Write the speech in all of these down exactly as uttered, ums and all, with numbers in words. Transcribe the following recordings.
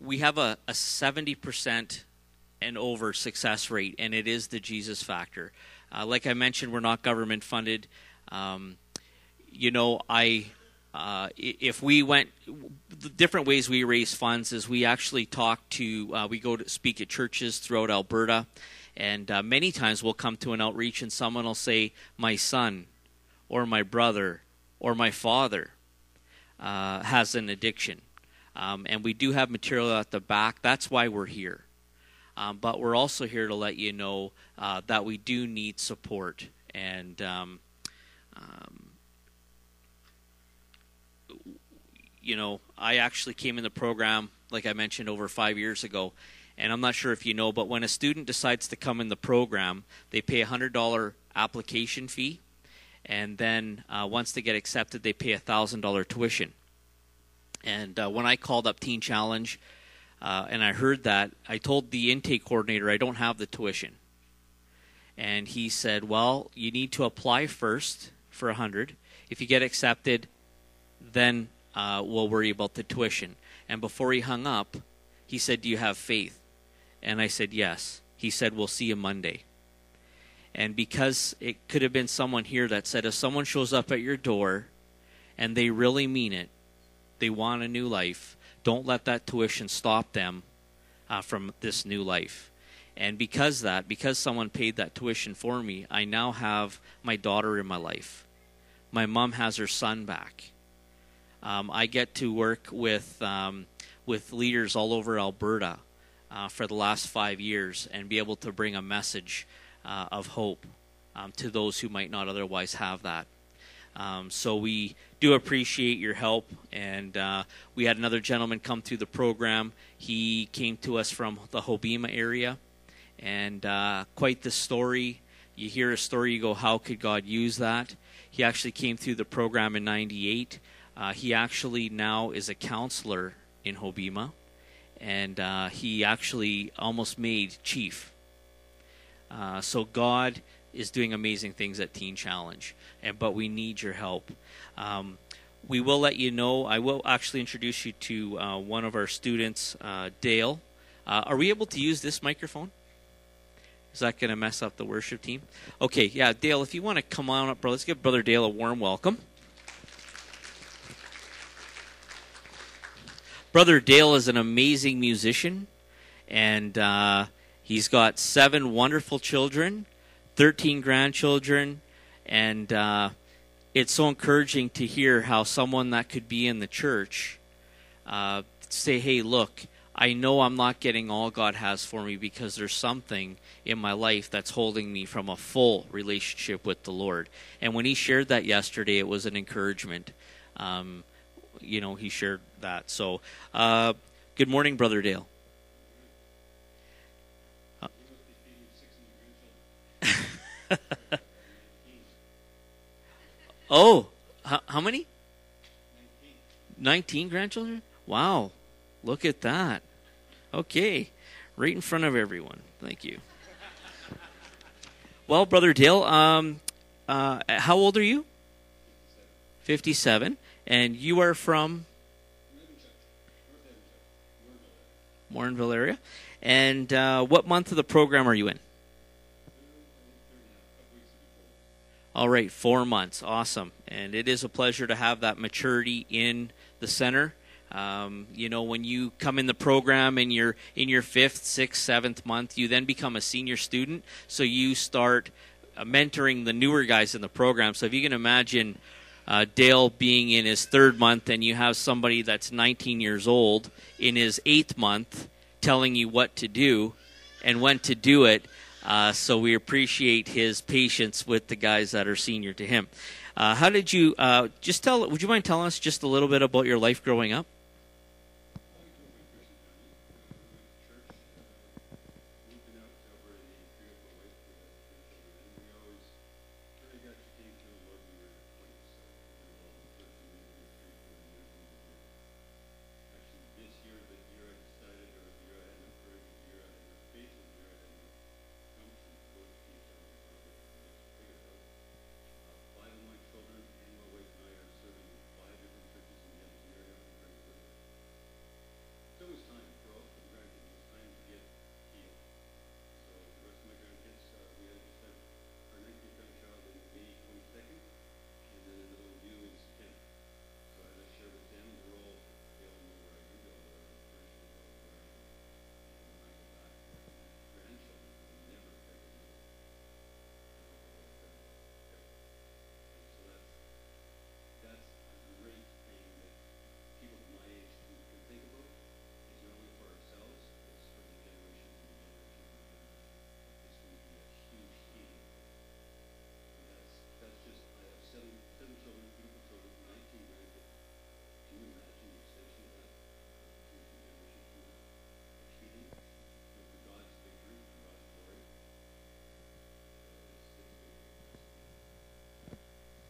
we have a, a seventy percent and over success rate, and it is the Jesus factor. Uh, like I mentioned, we're not government funded. Um, you know, I uh, if we went, the different ways we raise funds is we actually talk to, uh, we go to speak at churches throughout Alberta, and uh, many times we'll come to an outreach and someone will say, my son or my brother or my father uh, has an addiction. Um, and we do have material at the back. That's why we're here. Um, but we're also here to let you know uh, that we do need support. And um, um, you know, I actually came in the program, like I mentioned, over five years ago. And I'm not sure if you know, but when a student decides to come in the program, they pay a one hundred dollars application fee. And then uh, once they get accepted, they pay a one thousand dollars tuition. And uh, when I called up Teen Challenge uh, and I heard that, I told the intake coordinator I don't have the tuition. And he said, well, you need to apply first for one hundred dollars. If you get accepted, then uh, we'll worry about the tuition. And before he hung up, he said, do you have faith? And I said, yes. He said, we'll see you Monday. And because it could have been someone here that said, if someone shows up at your door and they really mean it, they want a new life, don't let that tuition stop them uh, from this new life. And because that, because someone paid that tuition for me, I now have my daughter in my life. My mom has her son back. Um, I get to work with um, with leaders all over Alberta uh, for the last five years and be able to bring a message uh, of hope um, to those who might not otherwise have that. Um, so we do appreciate your help, and uh, we had another gentleman come through the program. He came to us from the Hobbema area, and uh, quite the story. You hear a story, you go, how could God use that? He actually came through the program in ninety-eight. Uh, he actually now is a counselor in Hobbema, and uh, he actually almost made chief. Uh, so God is doing amazing things at Teen Challenge, and but we need your help. Um, we will let you know. I will actually introduce you to uh, one of our students, uh, Dale. Uh, are we able to use this microphone? Is that going to mess up the worship team? Okay, yeah, Dale, if you want to come on up, bro, let's give Brother Dale a warm welcome. Brother Dale is an amazing musician, and uh, he's got seven wonderful children, thirteen grandchildren, and uh, it's so encouraging to hear how someone that could be in the church uh, say, hey, look, I know I'm not getting all God has for me because there's something in my life that's holding me from a full relationship with the Lord. And when he shared that yesterday, it was an encouragement. Um, you know, he shared that. So, uh, good morning, Brother Dale. Uh, oh, how, how many? nineteen grandchildren? Wow. Look at that. Okay. Right in front of everyone. Thank you. Well, Brother Dale, um, uh, how old are you? fifty-seven. And you are from? Morinville area. And uh, what month of the program are you in? All right, four months. Awesome. And it is a pleasure to have that maturity in the center. Um, you know, when you come in the program and you're in your fifth, sixth, seventh month, you then become a senior student. So you start uh, mentoring the newer guys in the program. So if you can imagine uh, Dale being in his third month and you have somebody that's nineteen years old in his eighth month telling you what to do and when to do it. Uh, so we appreciate his patience with the guys that are senior to him. Uh, how did you, uh, just tell, would you mind telling us just a little bit about your life growing up?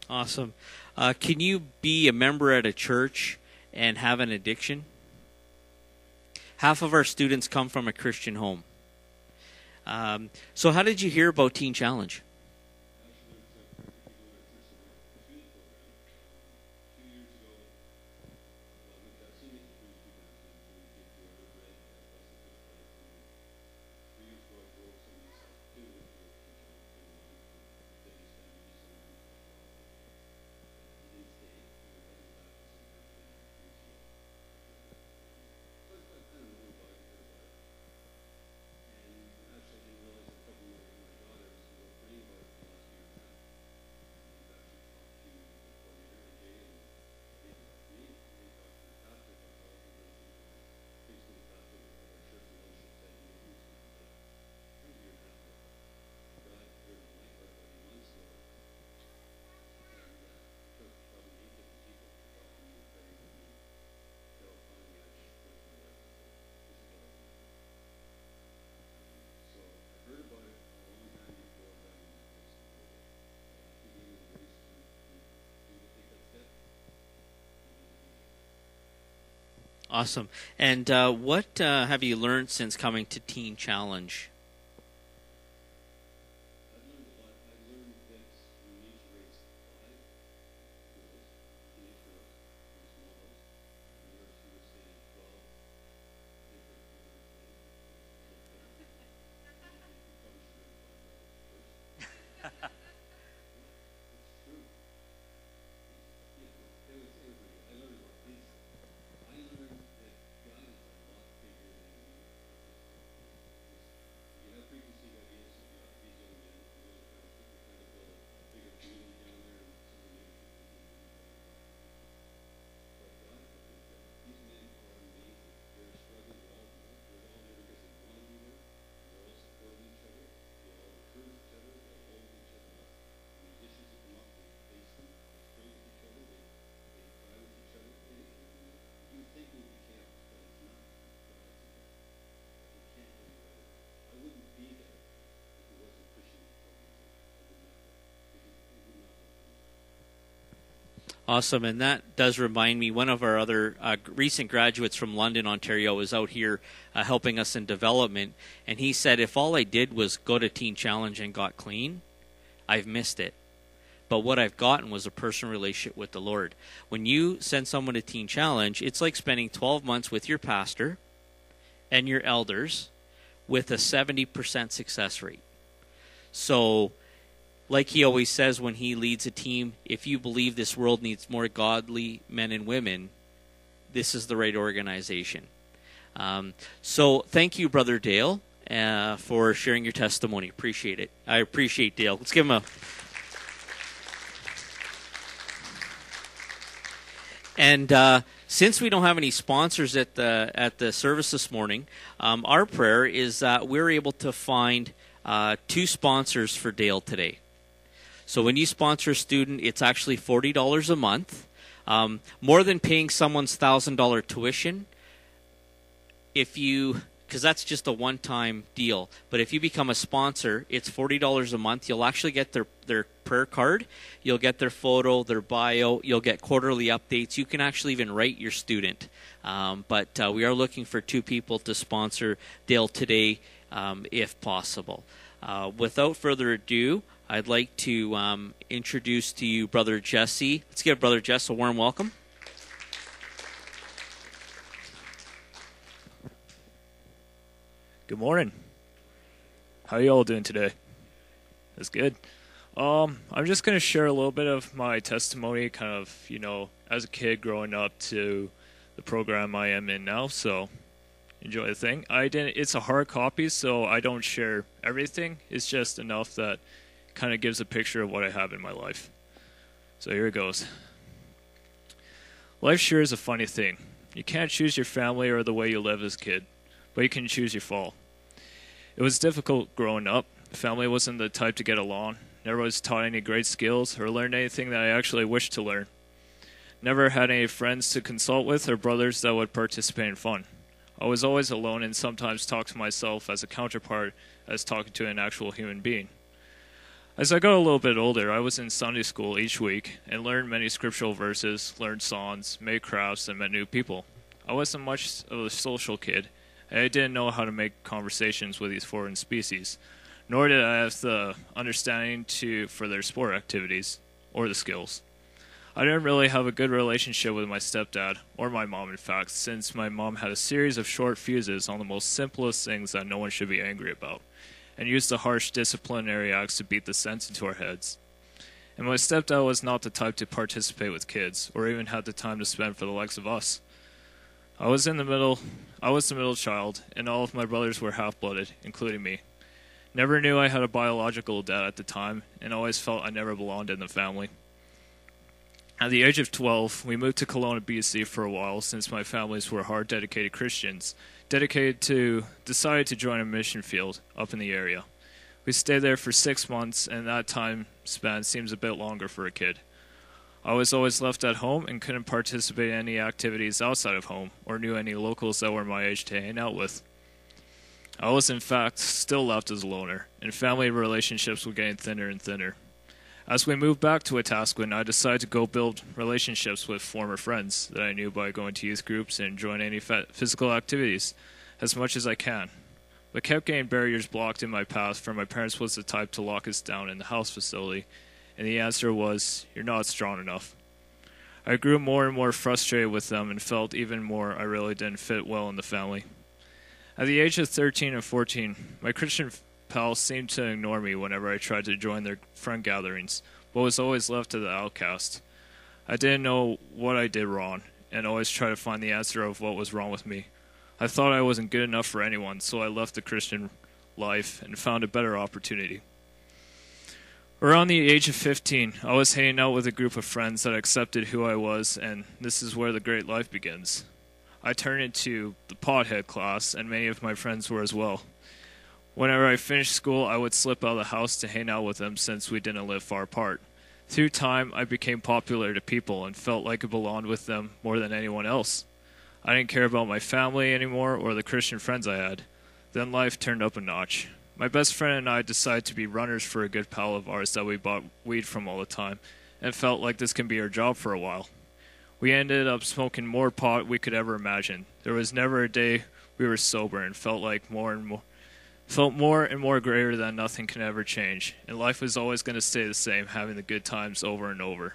Awesome. Uh, can you be a member at a church and have an addiction? Half of our students come from a Christian home. Um, so how did you hear about Teen Challenge? Awesome. And uh, what uh, have you learned since coming to Teen Challenge? Awesome, and that does remind me, one of our other uh, recent graduates from London, Ontario, was out here uh, helping us in development, and he said, if all I did was go to Teen Challenge and got clean, I've missed it. But what I've gotten was a personal relationship with the Lord. When you send someone to Teen Challenge, it's like spending twelve months with your pastor and your elders with a seventy percent success rate. So, like he always says when he leads a team, if you believe this world needs more godly men and women, this is the right organization. Um, so thank you, Brother Dale, uh, for sharing your testimony. Appreciate it. I appreciate Dale. Let's give him a... And uh, since we don't have any sponsors at the at the service this morning, um, our prayer is that we're able to find uh, two sponsors for Dale today. So when you sponsor a student, it's actually forty dollars a month, um, more than paying someone's one thousand dollars tuition. If you, because that's just a one-time deal, but if you become a sponsor, it's forty dollars a month. You'll actually get their, their prayer card. You'll get their photo, their bio. You'll get quarterly updates. You can actually even write your student. Um, but uh, we are looking for two people to sponsor Dale today, um, if possible. Uh, without further ado, I'd like to um, introduce to you Brother Jesse. Let's give Brother Jesse a warm welcome. Good morning. How are you all doing today? That's good. Um, I'm just going to share a little bit of my testimony, kind of, you know, as a kid growing up to the program I am in now, so enjoy the thing. I didn't. It's a hard copy, so I don't share everything. It's just enough that kind of gives a picture of what I have in my life. So here it goes. Life sure is a funny thing. You can't choose your family or the way you live as a kid, but you can choose your fall. It was difficult growing up. Family wasn't the type to get along. Never was taught any great skills or learned anything that I actually wished to learn. Never had any friends to consult with or brothers that would participate in fun. I was always alone and sometimes talked to myself as a counterpart as talking to an actual human being. As I got a little bit older, I was in Sunday school each week and learned many scriptural verses, learned songs, made crafts, and met new people. I wasn't much of a social kid, and I didn't know how to make conversations with these foreign species, nor did I have the understanding to for their sport activities or the skills. I didn't really have a good relationship with my stepdad, or my mom in fact, since my mom had a series of short fuses on the most simplest things that no one should be angry about, and used the harsh disciplinary acts to beat the sense into our heads. And my stepdad was not the type to participate with kids, or even had the time to spend for the likes of us. I was in the middle, I was the middle child, and all of my brothers were half-blooded, including me. Never knew I had a biological dad at the time, and always felt I never belonged in the family. At the age of twelve, we moved to Kelowna, B C for a while since my families were hard, dedicated Christians, dedicated to, decided to join a mission field up in the area. We stayed there for six months, and that time span seems a bit longer for a kid. I was always left at home and couldn't participate in any activities outside of home, or knew any locals that were my age to hang out with. I was in fact still left as a loner, and family relationships were getting thinner and thinner. As we moved back to Wetaskiwin, I decided to go build relationships with former friends that I knew by going to youth groups and join any physical activities as much as I can, but kept getting barriers blocked in my path for my parents was the type to lock us down in the house facility, and the answer was, "You're not strong enough." I grew more and more frustrated with them and felt even more I really didn't fit well in the family. At the age of thirteen and fourteen, my Christian pals seemed to ignore me whenever I tried to join their friend gatherings, but was always left to the outcast. I didn't know what I did wrong, and always tried to find the answer of what was wrong with me. I thought I wasn't good enough for anyone, so I left the Christian life and found a better opportunity. Around the age of fifteen, I was hanging out with a group of friends that accepted who I was, and this is where the great life begins. I turned into the pothead class, and many of my friends were as well. Whenever I finished school, I would slip out of the house to hang out with them since we didn't live far apart. Through time, I became popular to people and felt like I belonged with them more than anyone else. I didn't care about my family anymore or the Christian friends I had. Then life turned up a notch. My best friend and I decided to be runners for a good pal of ours that we bought weed from all the time, and felt like this can be our job for a while. We ended up smoking more pot we could ever imagine. There was never a day we were sober, and felt like more and more Felt more and more greater than nothing can ever change, and life was always going to stay the same, having the good times over and over.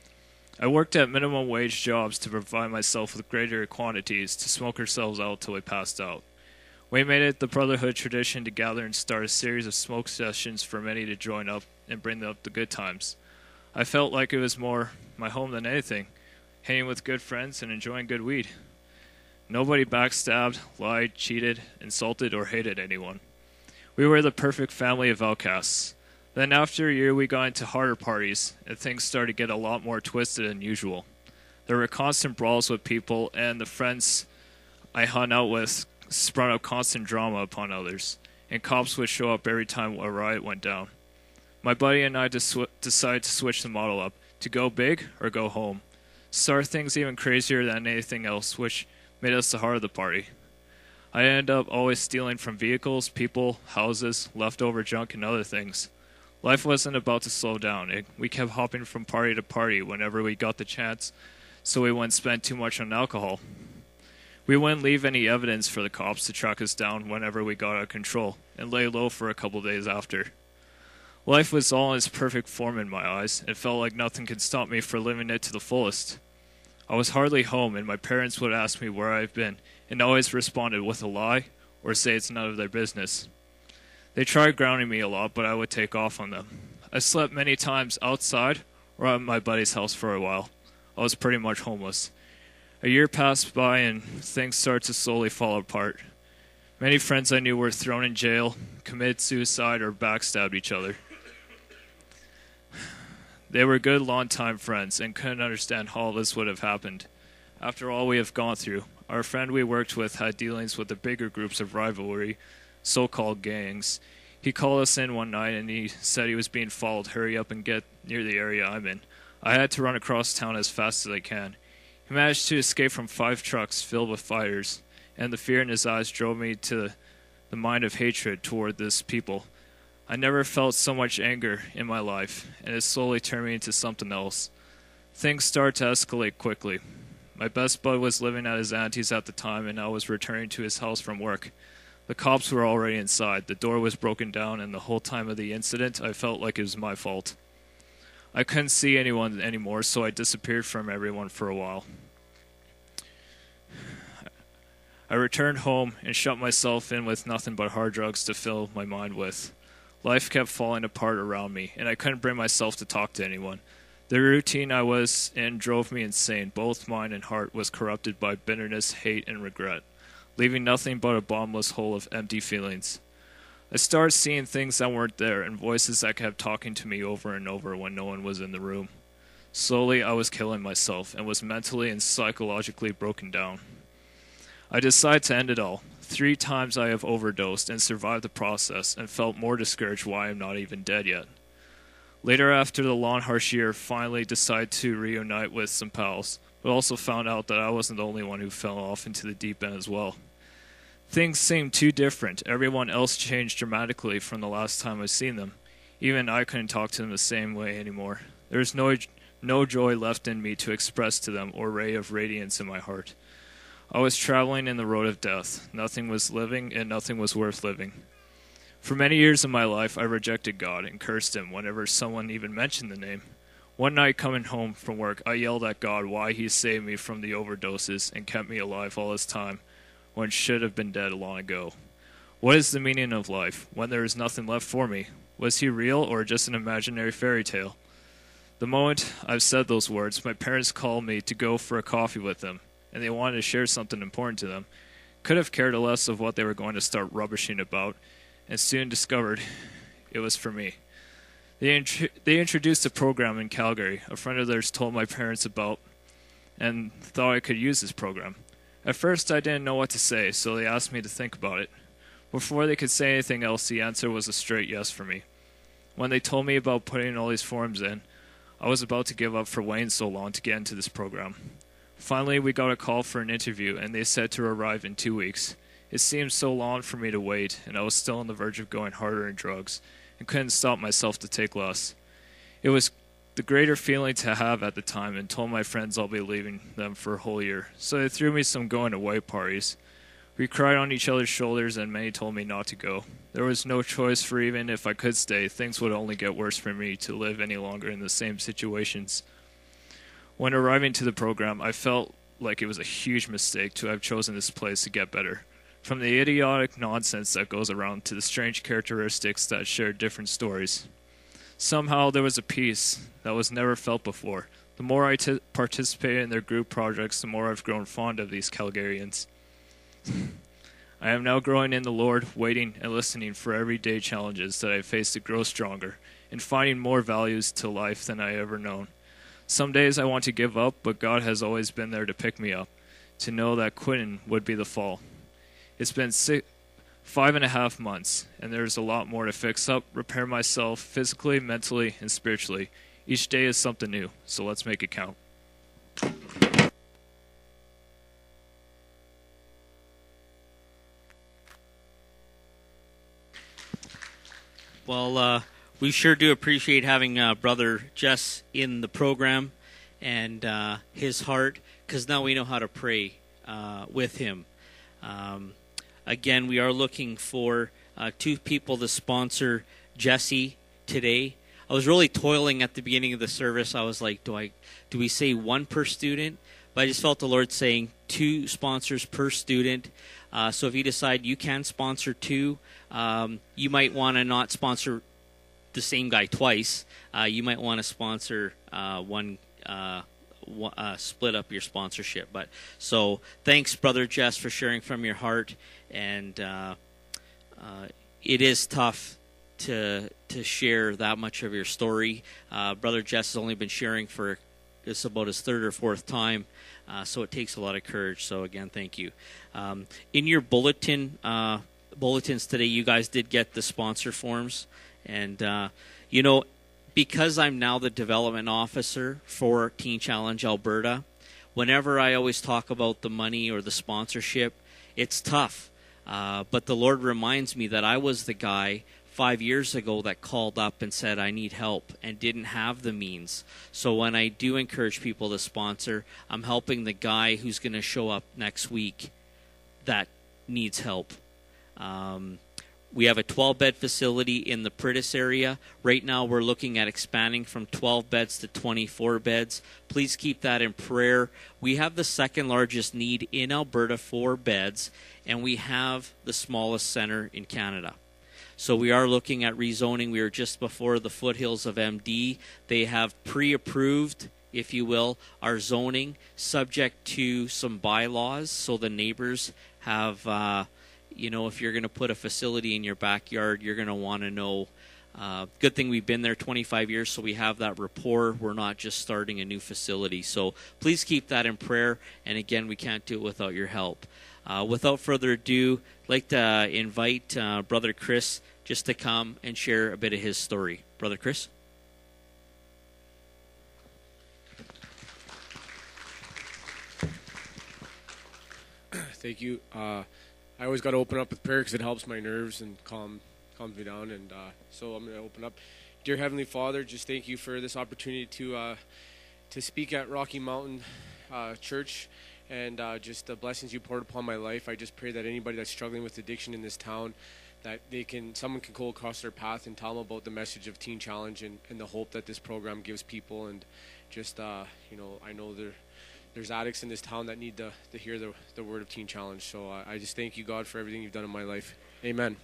I worked at minimum wage jobs to provide myself with greater quantities to smoke ourselves out till we passed out. We made it the Brotherhood tradition to gather and start a series of smoke sessions for many to join up and bring up the good times. I felt like it was more my home than anything, hanging with good friends and enjoying good weed. Nobody backstabbed, lied, cheated, insulted, or hated anyone. We were the perfect family of outcasts. Then after a year we got into harder parties, and things started to get a lot more twisted than usual. There were constant brawls with people, and the friends I hung out with sprung up constant drama upon others, and cops would show up every time a riot went down. My buddy and I dis- decided to switch the model up, to go big or go home. Start things even crazier than anything else, which made us the heart of the party. I ended up always stealing from vehicles, people, houses, leftover junk, and other things. Life wasn't about to slow down. It, we kept hopping from party to party whenever we got the chance, so we wouldn't spend too much on alcohol. We wouldn't leave any evidence for the cops to track us down whenever we got out of control, and lay low for a couple days after. Life was all in its perfect form in my eyes, and felt like nothing could stop me from living it to the fullest. I was hardly home, and my parents would ask me where I've been, and always responded with a lie or say it's none of their business. They tried grounding me a lot, but I would take off on them. I slept many times outside or at my buddy's house for a while. I was pretty much homeless. A year passed by and things started to slowly fall apart. Many friends I knew were thrown in jail, committed suicide, or backstabbed each other. They were good long-time friends and couldn't understand how all this would have happened. After all we have gone through, our friend we worked with had dealings with the bigger groups of rivalry, so-called gangs. He called us in one night and he said he was being followed. Hurry up and get near the area I'm in. I had to run across town as fast as I can. He managed to escape from five trucks filled with fighters, and the fear in his eyes drove me to the mind of hatred toward this people. I never felt so much anger in my life, and it slowly turned me into something else. Things started to escalate quickly. My best bud was living at his auntie's at the time, and I was returning to his house from work. The cops were already inside. The door was broken down, and the whole time of the incident, I felt like it was my fault. I couldn't see anyone anymore, so I disappeared from everyone for a while. I returned home and shut myself in with nothing but hard drugs to fill my mind with. Life kept falling apart around me, and I couldn't bring myself to talk to anyone. The routine I was in drove me insane. Both mind and heart was corrupted by bitterness, hate, and regret, leaving nothing but a bottomless hole of empty feelings. I started seeing things that weren't there and voices that kept talking to me over and over when no one was in the room. Slowly, I was killing myself and was mentally and psychologically broken down. I decided to end it all. Three times I have overdosed and survived the process and felt more discouraged why I'm not even dead yet. Later, after the long, harsh year, finally decided to reunite with some pals, but also found out that I wasn't the only one who fell off into the deep end as well. Things seemed too different. Everyone else changed dramatically from the last time I seen them. Even I couldn't talk to them the same way anymore. There was no, no joy left in me to express to them or ray of radiance in my heart. I was traveling in the road of death. Nothing was living, and nothing was worth living. For many years of my life, I rejected God and cursed him whenever someone even mentioned the name. One night coming home from work, I yelled at God why he saved me from the overdoses and kept me alive all this time, when should have been dead long ago. What is the meaning of life, when there is nothing left for me? Was he real or just an imaginary fairy tale? The moment I've said those words, my parents called me to go for a coffee with them, and they wanted to share something important to them. Could have cared less of what they were going to start rubbishing about, and soon discovered it was for me. They, int- they introduced a program in Calgary a friend of theirs told my parents about, and thought I could use this program. At first I didn't know what to say, so they asked me to think about it. Before they could say anything else, the answer was a straight yes for me. When they told me about putting all these forms in, I was about to give up for waiting so long to get into this program. Finally, we got a call for an interview, and they said to arrive in two weeks. It seemed so long for me to wait, and I was still on the verge of going harder in drugs, and couldn't stop myself to take less. It was the greater feeling to have at the time, and told my friends I'll be leaving them for a whole year, so they threw me some going-away parties. We cried on each other's shoulders, and many told me not to go. There was no choice, for even if I could stay, things would only get worse for me to live any longer in the same situations. When arriving to the program, I felt like it was a huge mistake to have chosen this place to get better. From the idiotic nonsense that goes around to the strange characteristics that share different stories. Somehow there was a peace that was never felt before. The more I t- participated in their group projects, the more I've grown fond of these Calgarians. I am now growing in the Lord, waiting and listening for everyday challenges that I face to grow stronger, and finding more values to life than I ever known. Some days I want to give up, but God has always been there to pick me up, to know that quitting would be the fall. It's been six, five and a half months, and there's a lot more to fix up, repair myself physically, mentally, and spiritually. Each day is something new, so let's make it count. Well, uh, we sure do appreciate having uh, Brother Jess in the program and uh, his heart, because now we know how to pray uh, with him. Um, again, we are looking for uh, two people to sponsor Jesse today. I was really toiling at the beginning of the service. I was like, do I, do we say one per student? But I just felt the Lord saying two sponsors per student. Uh, so if you decide you can sponsor two, um, you might want to not sponsor the same guy twice. Uh, you might want to sponsor uh, one, uh, one uh, split up your sponsorship. But so thanks, Brother Jess, for sharing from your heart. And uh, uh, it is tough to to share that much of your story. Uh, Brother Jess has only been sharing for this about his third or fourth time. Uh, so it takes a lot of courage. So again, thank you. Um, in your bulletin uh, bulletins today, you guys did get the sponsor forms, and uh, you know, because I'm now the development officer for Teen Challenge Alberta, whenever I always talk about the money or the sponsorship, it's tough. Uh, but the Lord reminds me that I was the guy five years ago that called up and said, I need help, and didn't have the means. So when I do encourage people to sponsor, I'm helping the guy who's going to show up next week that needs help. Um, we have a twelve-bed facility in the Pritis area. Right now we're looking at expanding from twelve beds to twenty-four beds. Please keep that in prayer. We have the second largest need in Alberta for beds, and we have the smallest center in Canada. So we are looking at rezoning. We are just before the foothills of M D. They have pre-approved, if you will, our zoning, subject to some bylaws, so the neighbors have, uh, you know, if you're going to put a facility in your backyard, you're going to want to know. Uh, good thing we've been there twenty-five years, so we have that rapport. We're not just starting a new facility. So please keep that in prayer. And again, we can't do it without your help. Uh, without further ado, I'd like to uh, invite uh, Brother Chris just to come and share a bit of his story. Brother Chris? Thank you. Uh, I always got to open up with prayer because it helps my nerves and calm calms me down. And uh, so I'm going to open up. Dear Heavenly Father, just thank you for this opportunity to uh, to speak at Rocky Mountain uh, Church. And uh, just the blessings you poured upon my life. I just pray that anybody that's struggling with addiction in this town, that they can, someone can go across their path and tell them about the message of Teen Challenge and, and the hope that this program gives people. And just, uh, you know, I know there, there's addicts in this town that need to, to hear the, the word of Teen Challenge. So uh, I just thank you, God, for everything you've done in my life. Amen.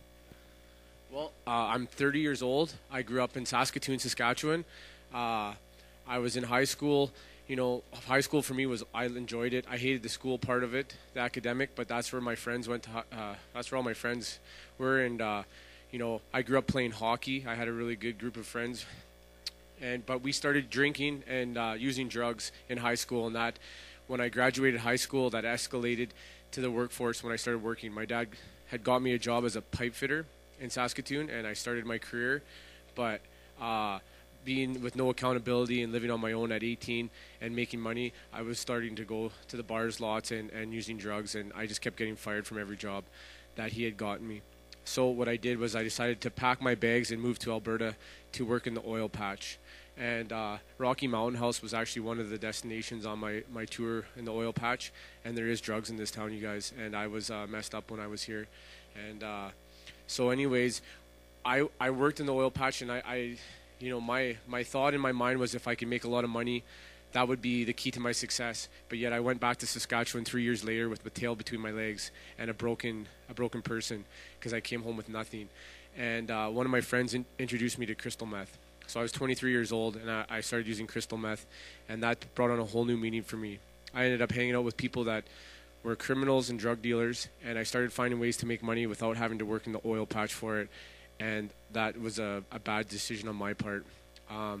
Well, uh, I'm thirty years old. I grew up in Saskatoon, Saskatchewan. Uh, I was in high school. You know, high school for me was, I enjoyed it. I hated the school part of it, the academic, but that's where my friends went to, uh, that's where all my friends were. And, uh, you know, I grew up playing hockey. I had a really good group of friends. And, but we started drinking and uh, using drugs in high school. And that, when I graduated high school, that escalated to the workforce when I started working. My dad had got me a job as a pipe fitter in Saskatoon, and I started my career. But, uh, being with no accountability and living on my own at eighteen and making money, I was starting to go to the bars lots and, and using drugs, and I just kept getting fired from every job that he had gotten me. So what I did was I decided to pack my bags and move to Alberta to work in the oil patch. And uh, Rocky Mountain House was actually one of the destinations on my, my tour in the oil patch, and there is drugs in this town, you guys, and I was uh, messed up when I was here. And uh, so anyways, I, I worked in the oil patch, and I, I You know, my, my thought in my mind was if I could make a lot of money, that would be the key to my success. But yet I went back to Saskatchewan three years later with my tail between my legs and a broken a broken person because I came home with nothing. And uh, one of my friends in, introduced me to crystal meth. So I was twenty-three years old, and I, I started using crystal meth, and that brought on a whole new meaning for me. I ended up hanging out with people that were criminals and drug dealers, and I started finding ways to make money without having to work in the oil patch for it. And that was a, a bad decision on my part. Um,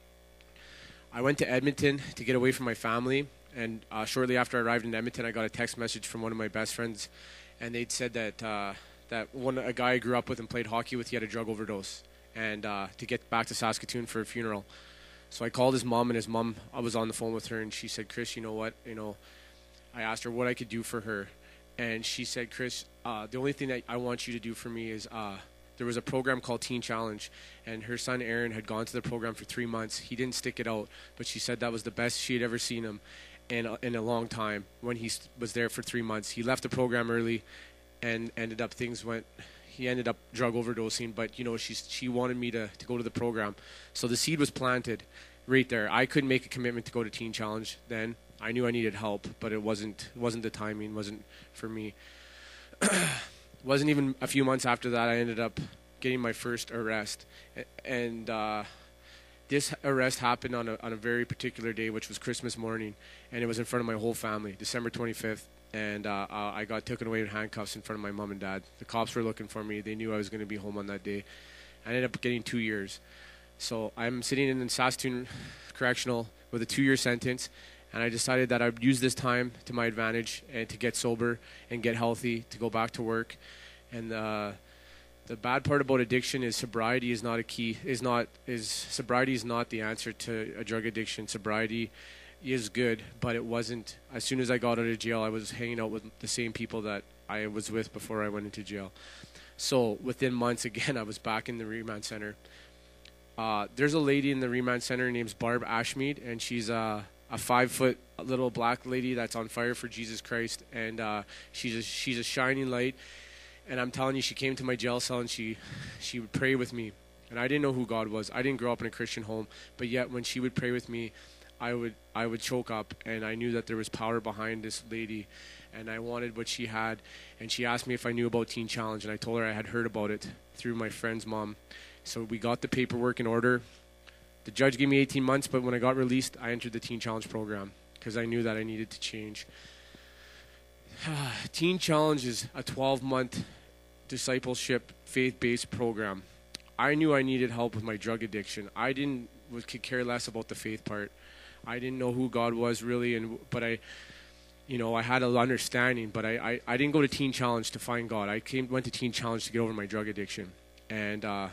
I went to Edmonton to get away from my family, and uh, shortly after I arrived in Edmonton, I got a text message from one of my best friends, and they'd said that uh, that one a guy I grew up with and played hockey with, he had a drug overdose, and uh, to get back to Saskatoon for a funeral. So I called his mom, and his mom, I was on the phone with her, and she said, Chris, you know what, you know, I asked her what I could do for her, and she said, Chris, uh, the only thing that I want you to do for me is uh, there was a program called Teen Challenge, and her son Aaron had gone to the program for three months. He didn't stick it out, but she said that was the best she had ever seen him in a, in a long time when he was there for three months. He left the program early, and ended up things went. He ended up drug overdosing, but you know she she wanted me to, to go to the program, so the seed was planted right there. I couldn't make a commitment to go to Teen Challenge then. I knew I needed help, but it wasn't wasn't the timing, wasn't for me. Wasn't even a few months after that I ended up getting my first arrest, and uh, this arrest happened on a on a very particular day, which was Christmas morning, and it was in front of my whole family, December twenty-fifth, and uh, uh, I got taken away in handcuffs in front of my mom and dad. The cops were looking for me. They knew I was going to be home on that day. I ended up getting two years. So I'm sitting in Saskatoon Correctional with a two-year sentence, and I decided that I'd use this time to my advantage and to get sober and get healthy, to go back to work. And uh, the bad part about addiction is sobriety is not a key. Is not is sobriety is not the answer to a drug addiction. Sobriety is good, but it wasn't. As soon as I got out of jail, I was hanging out with the same people that I was with before I went into jail. So within months, again, I was back in the remand center. Uh, there's a lady in the remand center. Her name's Barb Ashmead, and she's a, a five-foot little black lady that's on fire for Jesus Christ, and uh, she's a, she's a shining light. And I'm telling you, she came to my jail cell, and she she would pray with me. And I didn't know who God was. I didn't grow up in a Christian home, but yet when she would pray with me, I would I would choke up, and I knew that there was power behind this lady, and I wanted what she had. And she asked me if I knew about Teen Challenge, and I told her I had heard about it through my friend's mom. So we got the paperwork in order. The judge gave me eighteen months, but when I got released, I entered the Teen Challenge program because I knew that I needed to change. Teen Challenge is a twelve-month discipleship, faith-based program. I knew I needed help with my drug addiction. I didn't could care less about the faith part. I didn't know who God was really, and but I, you know, I had an understanding. But I, I, I didn't go to Teen Challenge to find God. I came went to Teen Challenge to get over my drug addiction, and uh,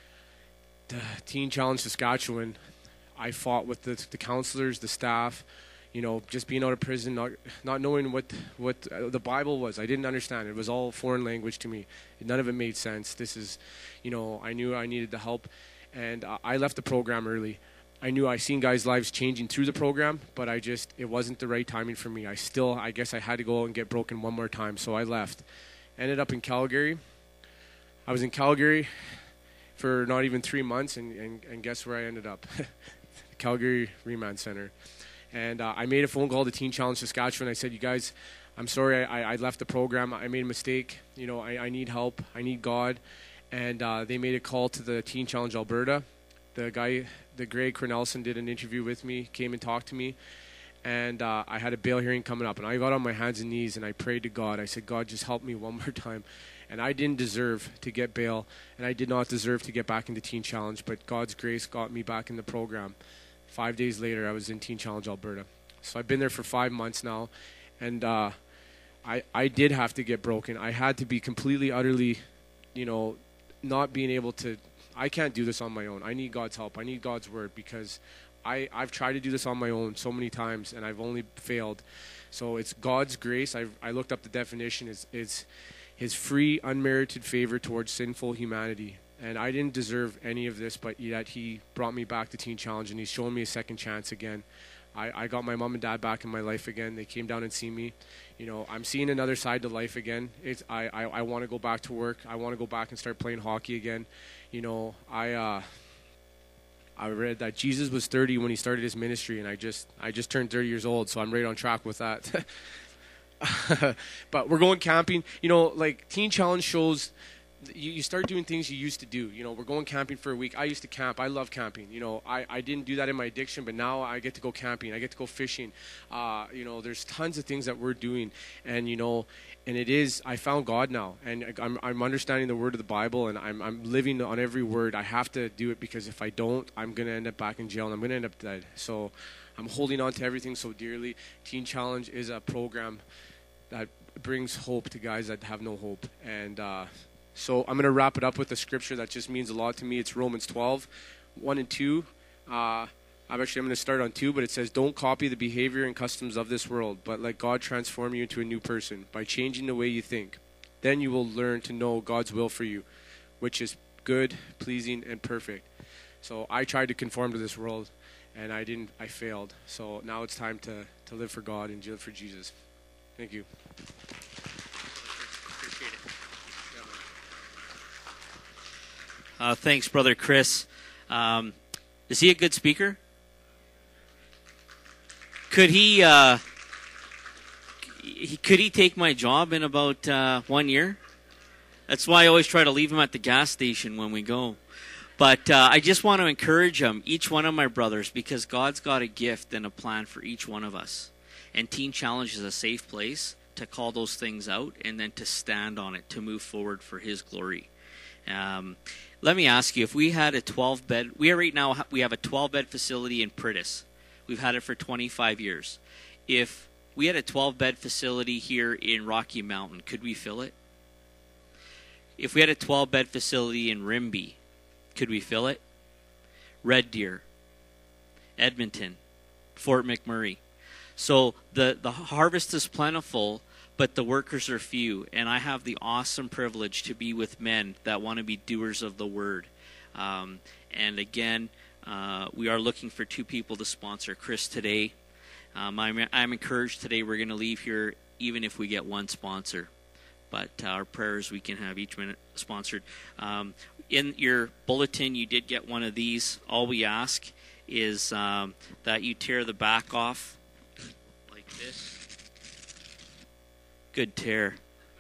the Teen Challenge Saskatchewan, I fought with the the counselors, the staff. You know, just being out of prison, not not knowing what what the Bible was. I didn't understand. It was all foreign language to me. None of it made sense. This is, you know, I knew I needed the help, and uh, I left the program early. I knew I seen guys' lives changing through the program, but I just, it wasn't the right timing for me. I still, I guess I had to go and get broken one more time, so I left. Ended up in Calgary. I was in Calgary for not even three months, and, and, and guess where I ended up? Calgary Remand Center. And uh, I made a phone call to Teen Challenge Saskatchewan. I said, you guys, I'm sorry I, I left the program. I made a mistake. You know, I, I need help. I need God. And uh, they made a call to the Teen Challenge Alberta. The guy, the Greg Cornelison, did an interview with me, came and talked to me. And uh, I had a bail hearing coming up. And I got on my hands and knees and I prayed to God. I said, God, just help me one more time. And I didn't deserve to get bail. And I did not deserve to get back into Teen Challenge. But God's grace got me back in the program. Five days later, I was in Teen Challenge Alberta. So I've been there for five months now. And uh, I, I did have to get broken. I had to be completely, utterly, you know, not being able to, I can't do this on my own. I need God's help. I need God's word because I, I've tried to do this on my own so many times and I've only failed. So it's God's grace. I I looked up the definition. It's, it's his free, unmerited favor towards sinful humanity. And I didn't deserve any of this, but yet he brought me back to Teen Challenge, and he's showing me a second chance again. I, I got my mom and dad back in my life again. They came down and see me. You know, I'm seeing another side to life again. It's, I, I, I want to go back to work. I want to go back and start playing hockey again. You know, I uh, I read that Jesus was thirty when he started his ministry, and I just I just turned thirty years old, so I'm right on track with that. But we're going camping. You know, like Teen Challenge shows... You, you start doing things you used to do. You know, we're going camping for a week. I used to camp. I love camping. You know, I, I didn't do that in my addiction, but now I get to go camping. I get to go fishing. Uh, you know, there's tons of things that we're doing. And, you know, and it is, I found God now. And I'm, I'm understanding the word of the Bible, and I'm, I'm living on every word. I have to do it because if I don't, I'm going to end up back in jail, and I'm going to end up dead. So I'm holding on to everything so dearly. Teen Challenge is a program that brings hope to guys that have no hope. And, uh, So I'm going to wrap it up with a scripture that just means a lot to me. It's Romans twelve, one and two. Uh, I'm actually I'm going to start on two, but it says, don't copy the behavior and customs of this world, but let God transform you into a new person by changing the way you think. Then you will learn to know God's will for you, which is good, pleasing, and perfect. So I tried to conform to this world, and I didn't. I failed. So now it's time to, to live for God and live for Jesus. Thank you. Uh, thanks, Brother Chris. Um, is he a good speaker? Could he, uh, he could he take my job in about uh, one year? That's why I always try to leave him at the gas station when we go. But uh, I just want to encourage him, each one of my brothers, because God's got a gift and a plan for each one of us. And Teen Challenge is a safe place to call those things out and then to stand on it, to move forward for his glory. Um, let me ask you, if we had a twelve bed, we are right now, we have a twelve bed facility in Pritis. We've had it for twenty-five years. If we had a twelve bed facility here in Rocky Mountain, could we fill it? If we had a twelve bed facility in Rimbey, could we fill it? Red Deer, Edmonton, Fort McMurray. So the, the harvest is plentiful, but the workers are few. And I have the awesome privilege to be with men that want to be doers of the word. Um, and again, uh, we are looking for two people to sponsor Chris today. Um, I'm, I'm encouraged today we're going to leave here even if we get one sponsor. But our prayers we can have each minute sponsored. Um, in your bulletin, you did get one of these. All we ask is um, that you tear the back off like this. Good tear.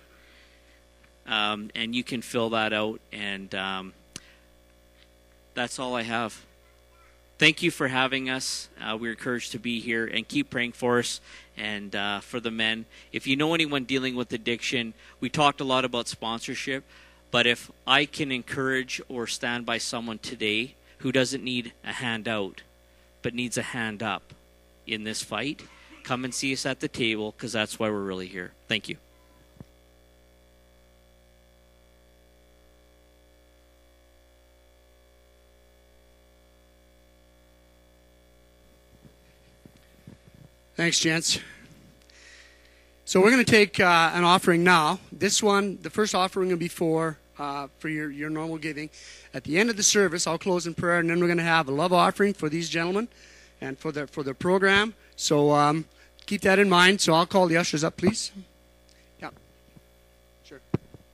Um, and you can fill that out, and um, that's all I have. Thank you for having us. Uh, we're encouraged to be here, and keep praying for us and uh, for the men. If you know anyone dealing with addiction, we talked a lot about sponsorship, but if I can encourage or stand by someone today who doesn't need a hand out, but needs a hand up in this fight, come and see us at the table, because that's why we're really here. Thank you. Thanks, gents. So we're going to take uh, an offering now. This one, the first offering will be for uh, for your, your normal giving. At the end of the service, I'll close in prayer, and then we're going to have a love offering for these gentlemen and for their for their program. So um, keep that in mind. So I'll call the ushers up, please. Yeah. Sure.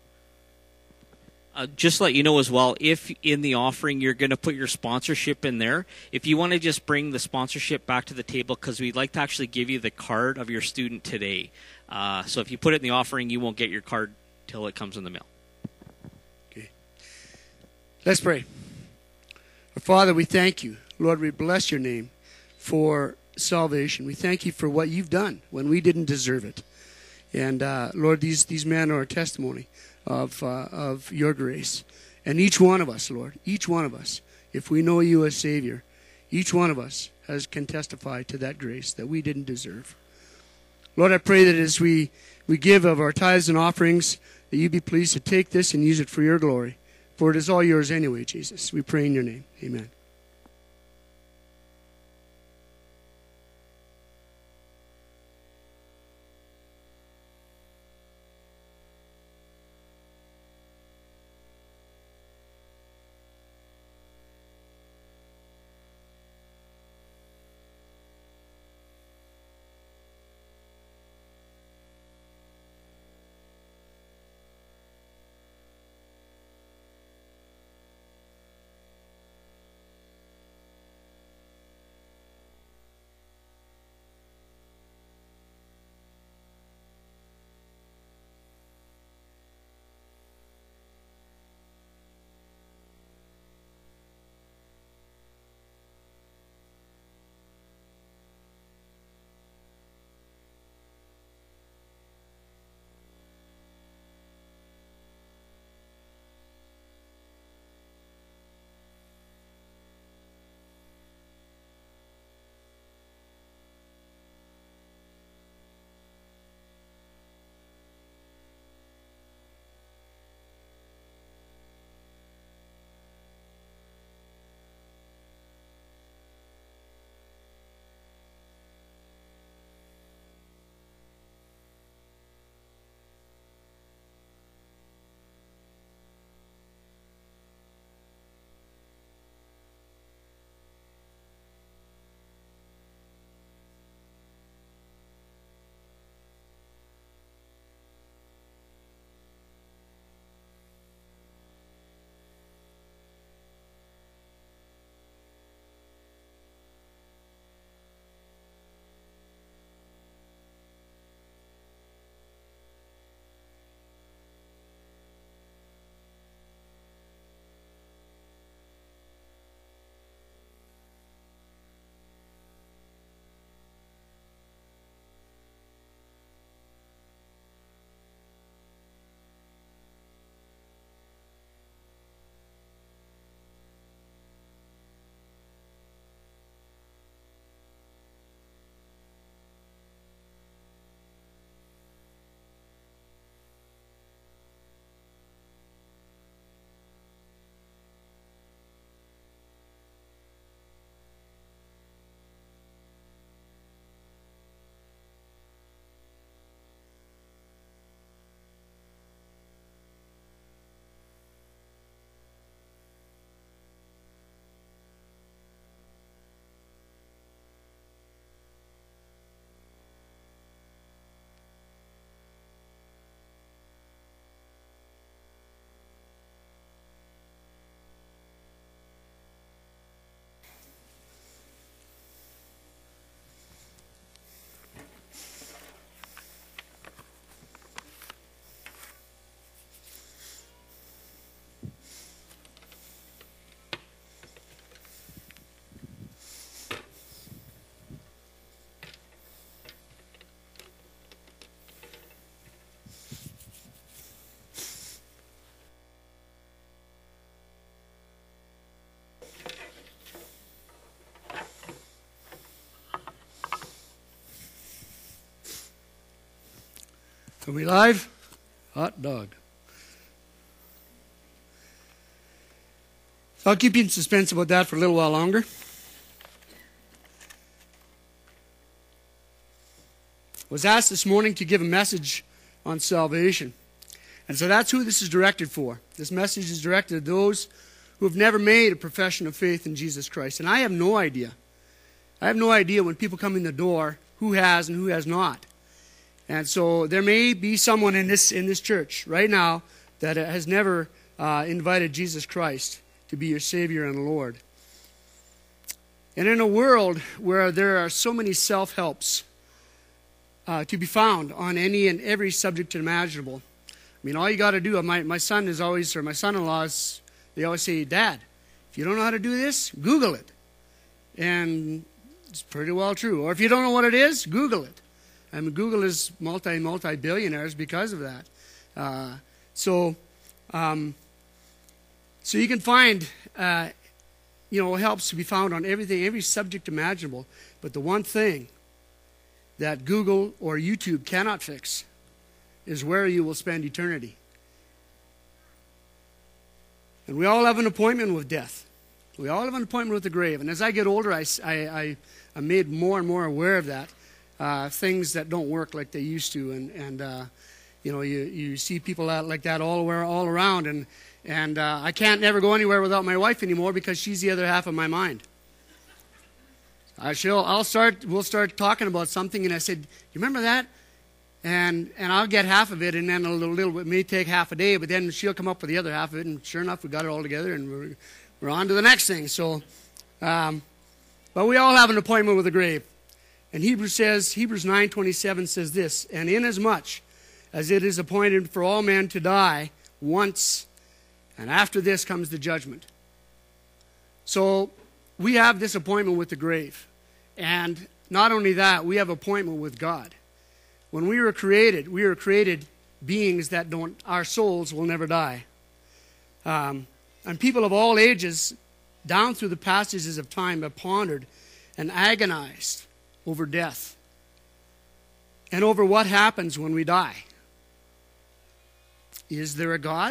Uh, just to let you know as well, if in the offering you're going to put your sponsorship in there, if you want to just bring the sponsorship back to the table, because we'd like to actually give you the card of your student today. Uh, so if you put it in the offering, you won't get your card till it comes in the mail. Okay. Let's pray. Our Father, we thank you. Lord, we bless your name for salvation. We thank you for what you've done when we didn't deserve it. And uh, Lord, these, these men are a testimony of uh, of your grace. And each one of us, Lord, each one of us, if we know you as Savior, each one of us has can testify to that grace that we didn't deserve. Lord, I pray that as we, we give of our tithes and offerings, that you be pleased to take this and use it for your glory. For it is all yours anyway, Jesus. We pray in your name. Amen. Are we live? Hot dog. So I'll keep you in suspense about that for a little while longer. I was asked this morning to give a message on salvation. And so that's who this is directed for. This message is directed to those who have never made a profession of faith in Jesus Christ. And I have no idea. I have no idea when people come in the door who has and who has not. And so there may be someone in this in this church right now that has never uh, invited Jesus Christ to be your Savior and Lord. And in a world where there are so many self-helps uh, to be found on any and every subject imaginable, I mean, all you got to do, my, my son is always, or my son-in-laws, they always say, Dad, if you don't know how to do this, Google it. And it's pretty well true. Or if you don't know what it is, Google it. I mean, Google is multi, multi-billionaires because of that. Uh, so, um, so you can find, uh, you know, helps to be found on everything, every subject imaginable. But the one thing that Google or YouTube cannot fix is where you will spend eternity. And we all have an appointment with death. We all have an appointment with the grave. And as I get older, I, I, I, I'm made more and more aware of that. Uh, things that don't work like they used to. And, and uh, you know, you, you see people out like that all, where, all around. And, and uh, I can't never go anywhere without my wife anymore because she's the other half of my mind. I shall, I'll start, we'll start talking about something, and I said, you remember that? And and I'll get half of it, and then a little, little bit may take half a day, but then she'll come up with the other half of it, and sure enough, we got it all together, and we're, we're on to the next thing. So, um, but we all have an appointment with the grave. And Hebrews says, Hebrews nine twenty-seven says this, and inasmuch as it is appointed for all men to die once, and after this comes the judgment. So we have this appointment with the grave. And not only that, we have appointment with God. When we were created, we were created beings that don't, our souls will never die. Um, and people of all ages, down through the passages of time, have pondered and agonized over death and over what happens when we die. Is there a God?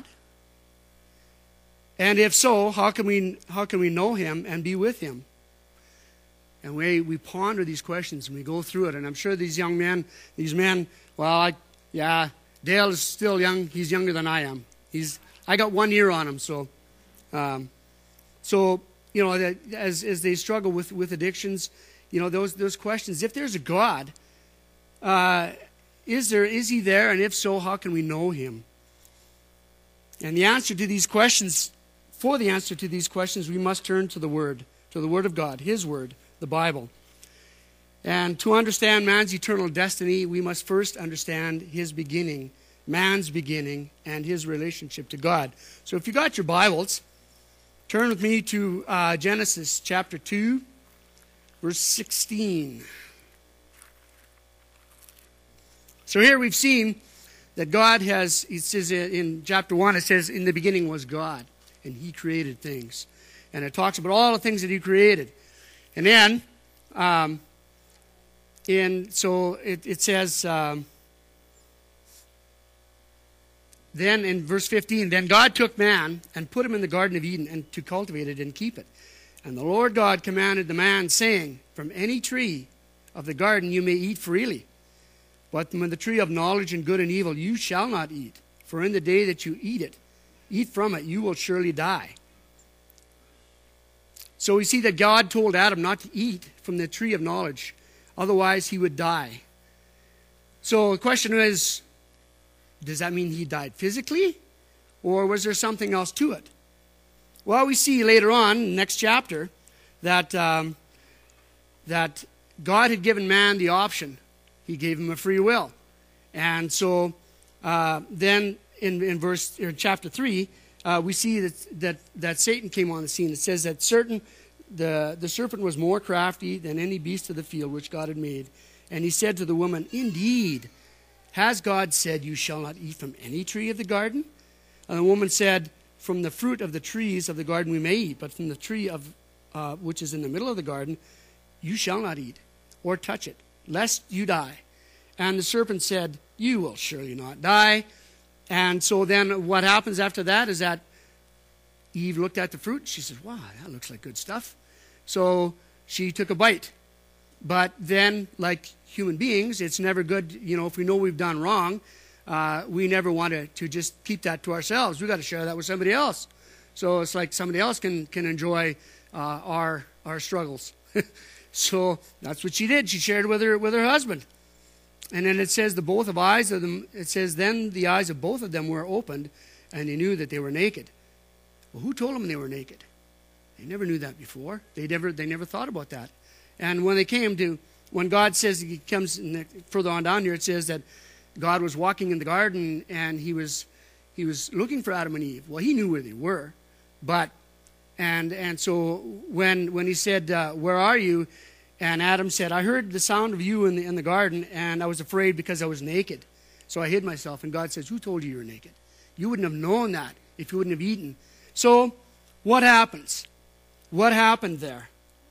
And if so, how can we how can we know Him and be with Him? And we, we ponder these questions and we go through it. And I'm sure these young men, these men, well, I, yeah, Dale is still young. He's younger than I am. He's I got one year on him. So, um, so you know, as as they struggle with, with addictions, you know, those those questions. If there's a God, uh, is there is He there? And if so, how can we know Him? And the answer to these questions, for the answer to these questions, we must turn to the Word, to the Word of God, His Word, the Bible. And to understand man's eternal destiny, we must first understand his beginning, man's beginning, and his relationship to God. So if you got your Bibles, turn with me to uh, Genesis chapter two, verse sixteen. So here we've seen that God has, it says in chapter one, it says, in the beginning was God, and He created things. And it talks about all the things that He created. And then, um, in so it, it says, um, then in verse fifteen, then God took man and put him in the Garden of Eden and to cultivate it and keep it. And the Lord God commanded the man, saying, from any tree of the garden you may eat freely. But from the tree of knowledge and good and evil you shall not eat. For in the day that you eat it, eat from it, you will surely die. So we see that God told Adam not to eat from the tree of knowledge, otherwise he would die. So the question is, does that mean he died physically? Or was there something else to it? Well, we see later on, next chapter, that, um, that God had given man the option. He gave him a free will. And so uh, then in, in verse or chapter three, uh, we see that, that, that Satan came on the scene. It says that certain the, the serpent was more crafty than any beast of the field which God had made. And he said to the woman, indeed, has God said you shall not eat from any tree of the garden? And the woman said, from the fruit of the trees of the garden we may eat, but from the tree of uh, which is in the middle of the garden, you shall not eat or touch it, lest you die. And the serpent said You will surely not die. And so then what happens after that is that Eve looked at the fruit. She says, wow, that looks like good stuff. So she took a bite. But then, like human beings, it's never good, you know, if we know we've done wrong, uh, we never want to, to just keep that to ourselves. We've got to share that with somebody else. So it's like somebody else can, can enjoy uh, our our struggles. So that's what she did. She shared with her with her husband. And then it says the both of eyes of them, it says then the eyes of both of them were opened, and they knew that they were naked. Well, who told them they were naked? They never knew that before. They never they never thought about that. And when they came to, when God says, he comes in the, further on down here, it says that God was walking in the garden and he was he was looking for Adam and Eve. Well, he knew where they were, but and and so when when he said, uh, "Where are you?" and Adam said, "I heard the sound of you in the in the garden, and I was afraid because I was naked, so I hid myself." And God says, "Who told you you were naked? You wouldn't have known that if you wouldn't have eaten." So, what happens? What happened there?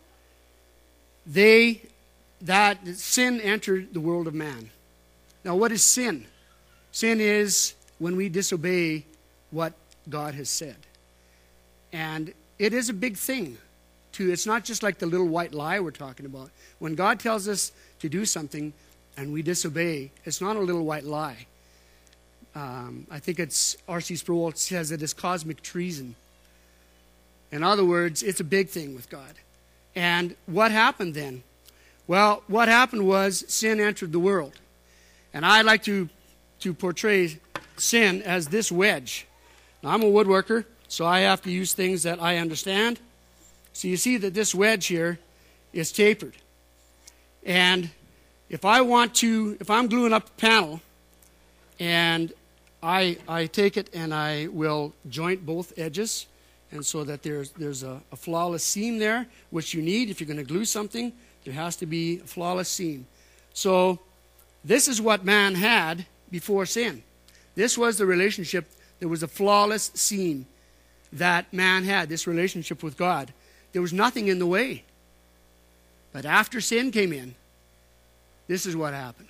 They that sin entered the world of man. Now, what is sin? Sin is when we disobey what God has said. And it is a big thing. To, it's not just like the little white lie we're talking about. When God tells us to do something and we disobey, it's not a little white lie. Um, I think it's R C Sproul says it is cosmic treason. In other words, it's a big thing with God. And what happened then? Well, what happened was sin entered the world. And I like to, to portray sin as this wedge. Now, I'm a woodworker, so I have to use things that I understand. So you see that this wedge here is tapered. And if I want to, if I'm gluing up a panel, and I, I take it and I will joint both edges, and so that there's, there's a, a flawless seam there, which you need if you're going to glue something. There has to be a flawless seam. So this is what man had before sin. This was the relationship. There was a flawless seam that man had, this relationship with God. There was nothing in the way. But after sin came in, this is what happened.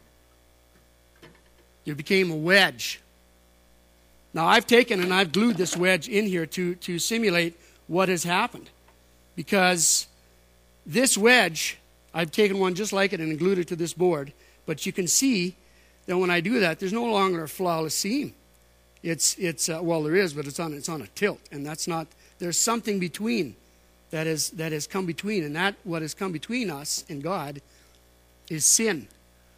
There became a wedge. Now, I've taken and I've glued this wedge in here to, to simulate what has happened. Because this wedge, I've taken one just like it and glued it to this board. But you can see that when I do that, there's no longer a flawless seam. It's, it's uh, well, there is, but it's on, it's on a tilt. And that's not, there's something between that, is, that has come between. And that, what has come between us and God is sin.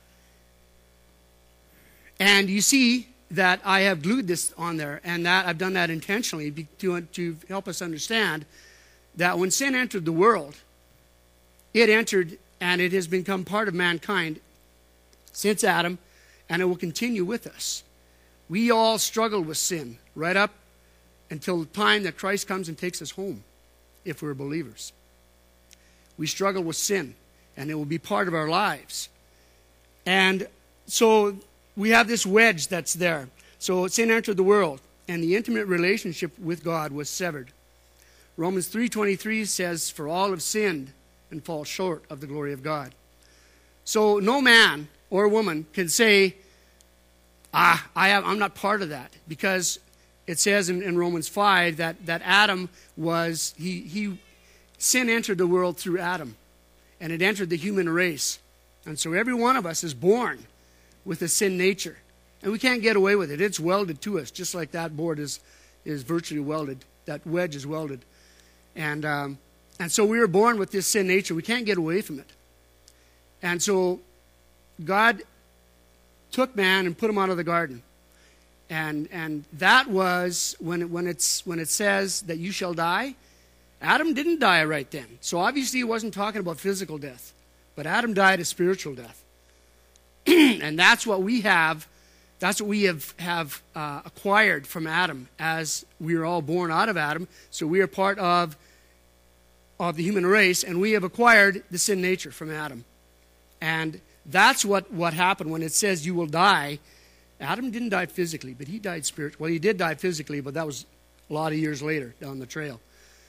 And you see that I have glued this on there, and that I've done that intentionally to, to help us understand that when sin entered the world, it entered and it has become part of mankind since Adam, and it will continue with us. We all struggle with sin right up until the time that Christ comes and takes us home, if we're believers. We struggle with sin, and it will be part of our lives. And so we have this wedge that's there. So sin entered the world, and the intimate relationship with God was severed. Romans three twenty-three says, "For all have sinned and fall short of the glory of God." So no man or woman can say, ah, I have, I'm not part of that. Because it says in, in Romans five that, that Adam was, he, he, sin entered the world through Adam. And it entered the human race. And so every one of us is born with a sin nature. And we can't get away with it. It's welded to us, just like that board is, is virtually welded. That wedge is welded. And, um, and so we were born with this sin nature. We can't get away from it. And so God took man and put him out of the garden. And and that was, when it, when it's when it says that you shall die, Adam didn't die right then. So obviously he wasn't talking about physical death. But Adam died a spiritual death. And that's what we have, that's what we have, have uh, acquired from Adam, as we are all born out of Adam. So we are part of, of the human race, and we have acquired the sin nature from Adam. And that's what, what happened when it says you will die. Adam didn't die physically, but he died spiritually. Well, he did die physically, but that was a lot of years later down the trail.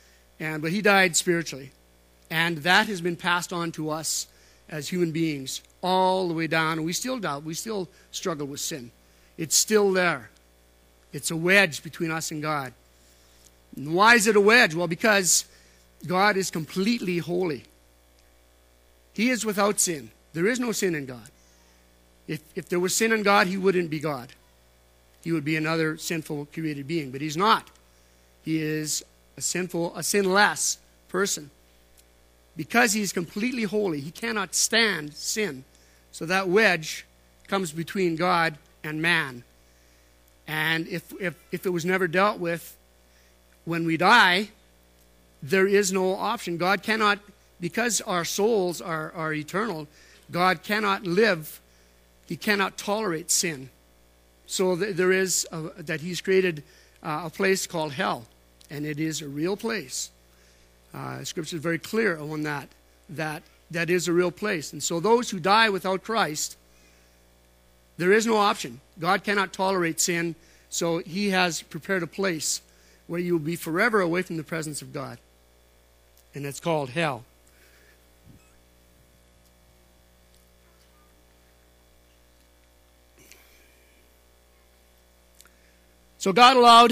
And but he died spiritually. And that has been passed on to us as human beings all the way down, and we still doubt. We still struggle with sin. It's still there. It's a wedge between us and God. And why is it a wedge? Well, because God is completely holy. He is without sin. There is no sin in God. If, if there was sin in God, he wouldn't be God. He would be another sinful created being, but he's not. He is a sinful, a sinless person. Because he is completely holy, he cannot stand sin. So that wedge comes between God and man. And if, if, if it was never dealt with, when we die, there is no option. God cannot, because our souls are, are eternal, God cannot live, he cannot tolerate sin. So th- there is, a, that he's created uh, a place called hell, and it is a real place. Uh, Scripture is very clear on that, that that is a real place. And so those who die without Christ, there is no option. God cannot tolerate sin, so he has prepared a place where you will be forever away from the presence of God. And it's called hell. So God allowed,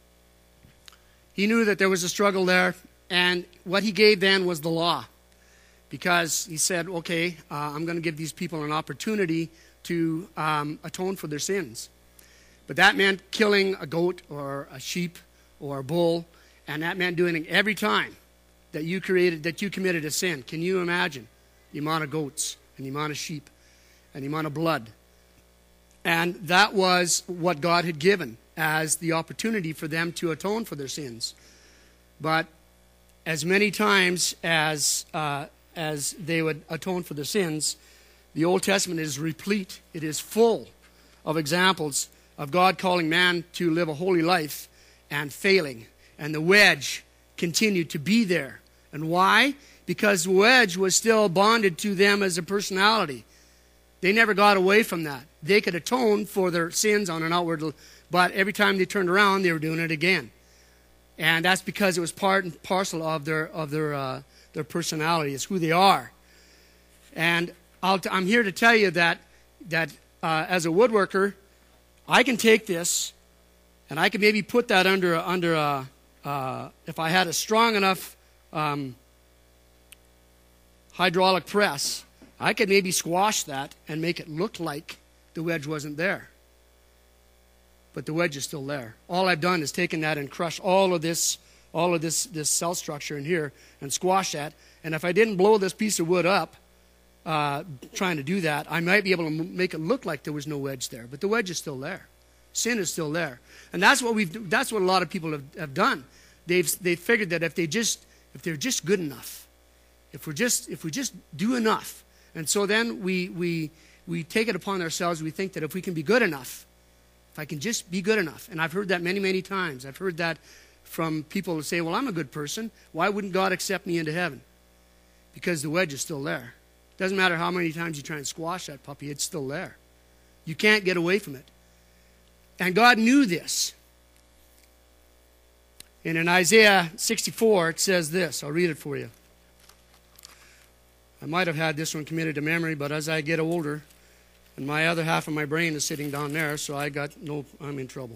he knew that there was a struggle there, and what he gave then was the law. Because he said, okay, uh, I'm going to give these people an opportunity to um, atone for their sins. But that meant killing a goat or a sheep or a bull, and that meant doing it every time that you created, that you committed a sin. Can you imagine the amount of goats and the amount of sheep and the amount of blood? And that was what God had given as the opportunity for them to atone for their sins. But as many times as uh, as they would atone for their sins, the Old Testament is replete. It is full of examples of God calling man to live a holy life and failing. And the wedge continued to be there. And why? Because the wedge was still bonded to them as a personality. They never got away from that. They could atone for their sins on an outward, but every time they turned around, they were doing it again. And that's because it was part and parcel of their of their uh, their personality. It's who they are. And I'll t- I'm here to tell you that that uh, as a woodworker, I can take this, and I can maybe put that under a, under a uh, if I had a strong enough um, hydraulic press, I could maybe squash that and make it look like the wedge wasn't there. But the wedge is still there. All I've done is taken that and crushed all of this, all of this, this cell structure in here and squash that. And if I didn't blow this piece of wood up, uh, trying to do that, I might be able to m- make it look like there was no wedge there. But the wedge is still there. Sin is still there. And that's what we've. That's what a lot of people have, have done. They've they figured that if they just if they're just good enough, if we're just if we just do enough, and so then we we we take it upon ourselves. We think that if we can be good enough. If I can just be good enough. And I've heard that many, many times. I've heard that from people who say, well, I'm a good person. Why wouldn't God accept me into heaven? Because the wedge is still there. Doesn't matter how many times you try and squash that puppy, it's still there. You can't get away from it. And God knew this. And in Isaiah sixty-four, it says this. I'll read it for you. I might have had this one committed to memory, but as I get older, and my other half of my brain is sitting down there, so I got no, I'm in trouble.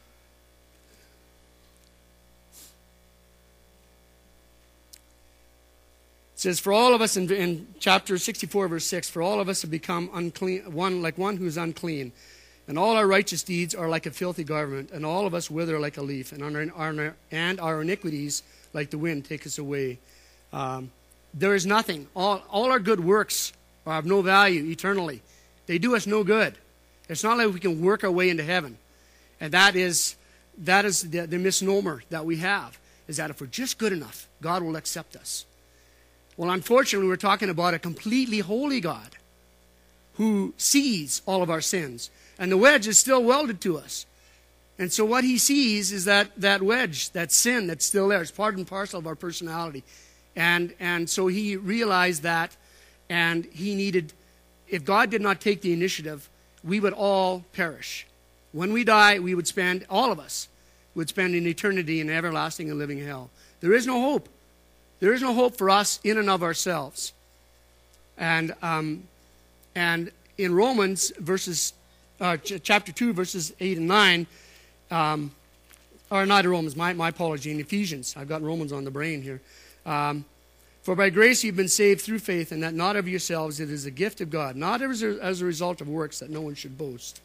It says, for all of us, in, in chapter sixty-four, verse six, for all of us have become unclean, one like one who is unclean, and all our righteous deeds are like a filthy garment, and all of us wither like a leaf, and our, our, and our iniquities like the wind take us away. Um, there is nothing. All, all our good works are of no value eternally. They do us no good. It's not like we can work our way into heaven. And that is that is the, the misnomer that we have, is that if we're just good enough, God will accept us. Well, unfortunately, we're talking about a completely holy God who sees all of our sins. And the wedge is still welded to us. And so what he sees is that, that wedge, that sin that's still there. It's part and parcel of our personality. And, and so he realized that, and he needed... If God did not take the initiative, we would all perish. When we die, we would spend, all of us, would spend an eternity in everlasting and living hell. There is no hope. There is no hope for us in and of ourselves. And um, And in Romans, verses, uh, ch- chapter two, verses eight and nine, um, or not in Romans, my, my apology, in Ephesians. I've got Romans on the brain here. Um, For by grace you've been saved through faith, and that not of yourselves, it is a gift of God, not as a, as a result of works, that no one should boast.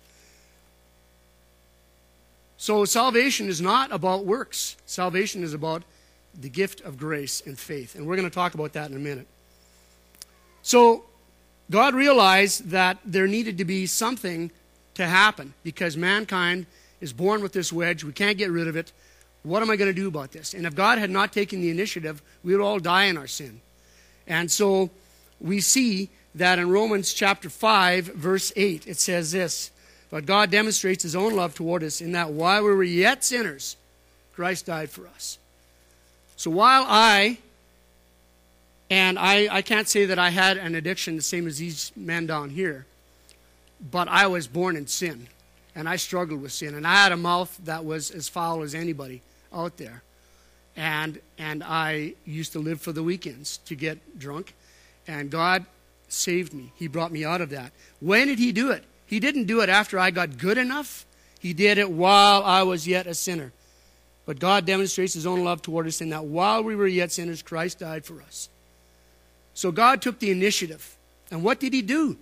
So salvation is not about works. Salvation is about the gift of grace and faith. And we're going to talk about that in a minute. So God realized that there needed to be something to happen because mankind is born with this wedge. We can't get rid of it. What am I going to do about this? And if God had not taken the initiative, we would all die in our sin. And so we see that in Romans chapter five, verse eight, it says this, "But God demonstrates his own love toward us in that while we were yet sinners, Christ died for us." So while I, and I, I can't say that I had an addiction the same as these men down here, but I was born in sin, and I struggled with sin, and I had a mouth that was as foul as anybody out there. And and I used to live for the weekends to get drunk, and God saved me. He brought me out of that. When did he do it? He didn't do it after I got good enough. He did it while I was yet a sinner. But God demonstrates his own love toward us in that while we were yet sinners, Christ died for us. So God took the initiative. And what did he do?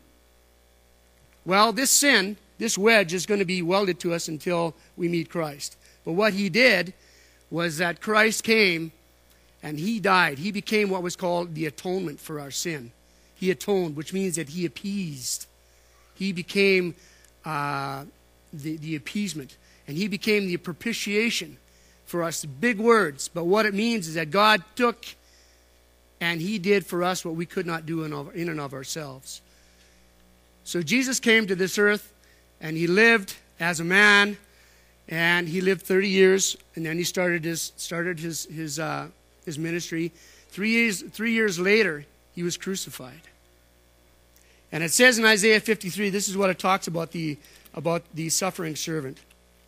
Well, this sin, this wedge, is going to be welded to us until we meet Christ. But what he did was that Christ came and he died. He became what was called the atonement for our sin. He atoned, which means that he appeased. He became uh, the, the appeasement. And he became the propitiation for us. Big words. But what it means is that God took and he did for us what we could not do in, of, in and of ourselves. So Jesus came to this earth and he lived as a man. And he lived thirty years, and then he started his started his his uh, his ministry. Three years three years later, he was crucified. And it says in Isaiah fifty-three, this is what it talks about the about the suffering servant.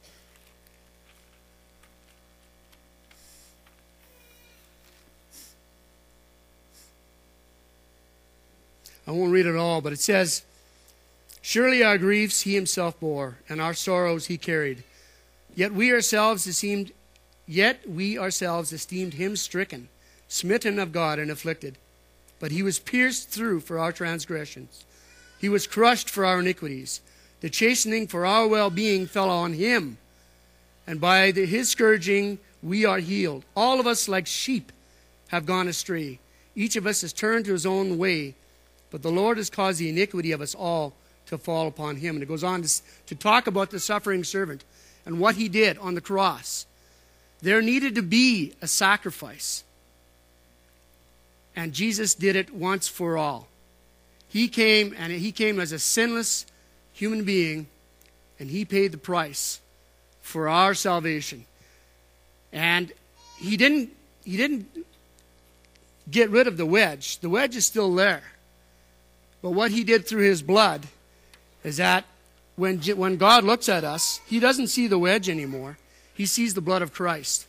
I won't read it all, but it says, "Surely our griefs he himself bore, and our sorrows he carried. Yet we ourselves esteemed, yet we ourselves esteemed him stricken, smitten of God, and afflicted. But he was pierced through for our transgressions. He was crushed for our iniquities. The chastening for our well-being fell on him. And by the, his scourging we are healed. All of us like sheep have gone astray. Each of us has turned to his own way. But the Lord has caused the iniquity of us all to fall upon him." And it goes on to, to talk about the suffering servant and what he did on the cross. There needed to be a sacrifice. And Jesus did it once for all. He came, and he came as a sinless human being, and he paid the price for our salvation. And he didn't, he didn't get rid of the wedge. The wedge is still there. But what he did through his blood is that When, when God looks at us, he doesn't see the wedge anymore. He sees the blood of Christ.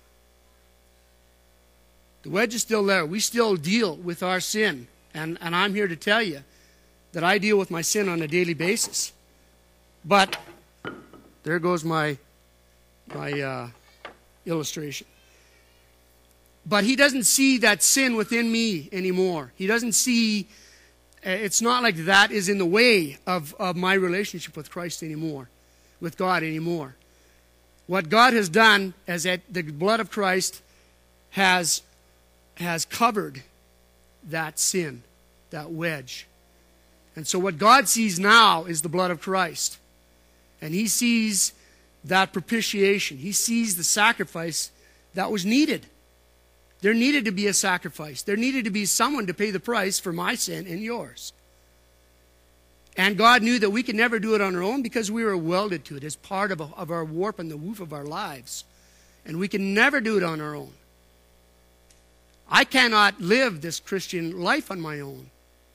The wedge is still there. We still deal with our sin. And, and I'm here to tell you that I deal with my sin on a daily basis. But there goes my, my uh, illustration. But he doesn't see that sin within me anymore. He doesn't see... It's not like that is in the way of, of my relationship with Christ anymore, with God anymore. What God has done is that the blood of Christ has, has covered that sin, that wedge. And so what God sees now is the blood of Christ. And he sees that propitiation. He sees the sacrifice that was needed. There needed to be a sacrifice. There needed to be someone to pay the price for my sin and yours. And God knew that we could never do it on our own because we were welded to it as part of, a, of our warp and the woof of our lives. And we can never do it on our own. I cannot live this Christian life on my own.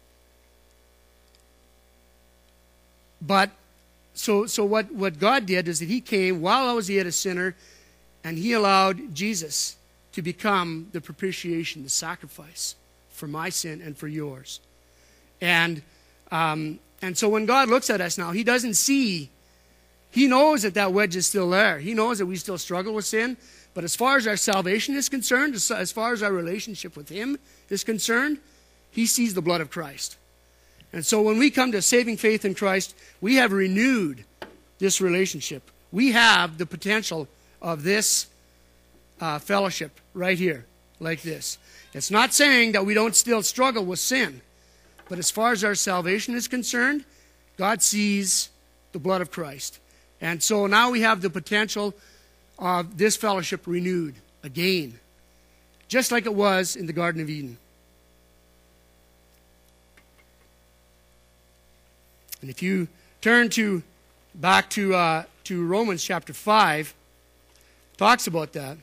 But, so, so what, what God did is that he came while I was yet a sinner, and he allowed Jesus to become the propitiation, the sacrifice for my sin and for yours. And Um, and so when God looks at us now, he doesn't see, he knows that that wedge is still there. He knows that we still struggle with sin. But as far as our salvation is concerned, as, as far as our relationship with him is concerned, he sees the blood of Christ. And so when we come to saving faith in Christ, we have renewed this relationship. We have the potential of this uh, fellowship right here, like this. It's not saying that we don't still struggle with sin. But as far as our salvation is concerned, God sees the blood of Christ. And so now we have the potential of this fellowship renewed again, just like it was in the Garden of Eden. And if you turn to back to uh, to Romans chapter five, talks about that.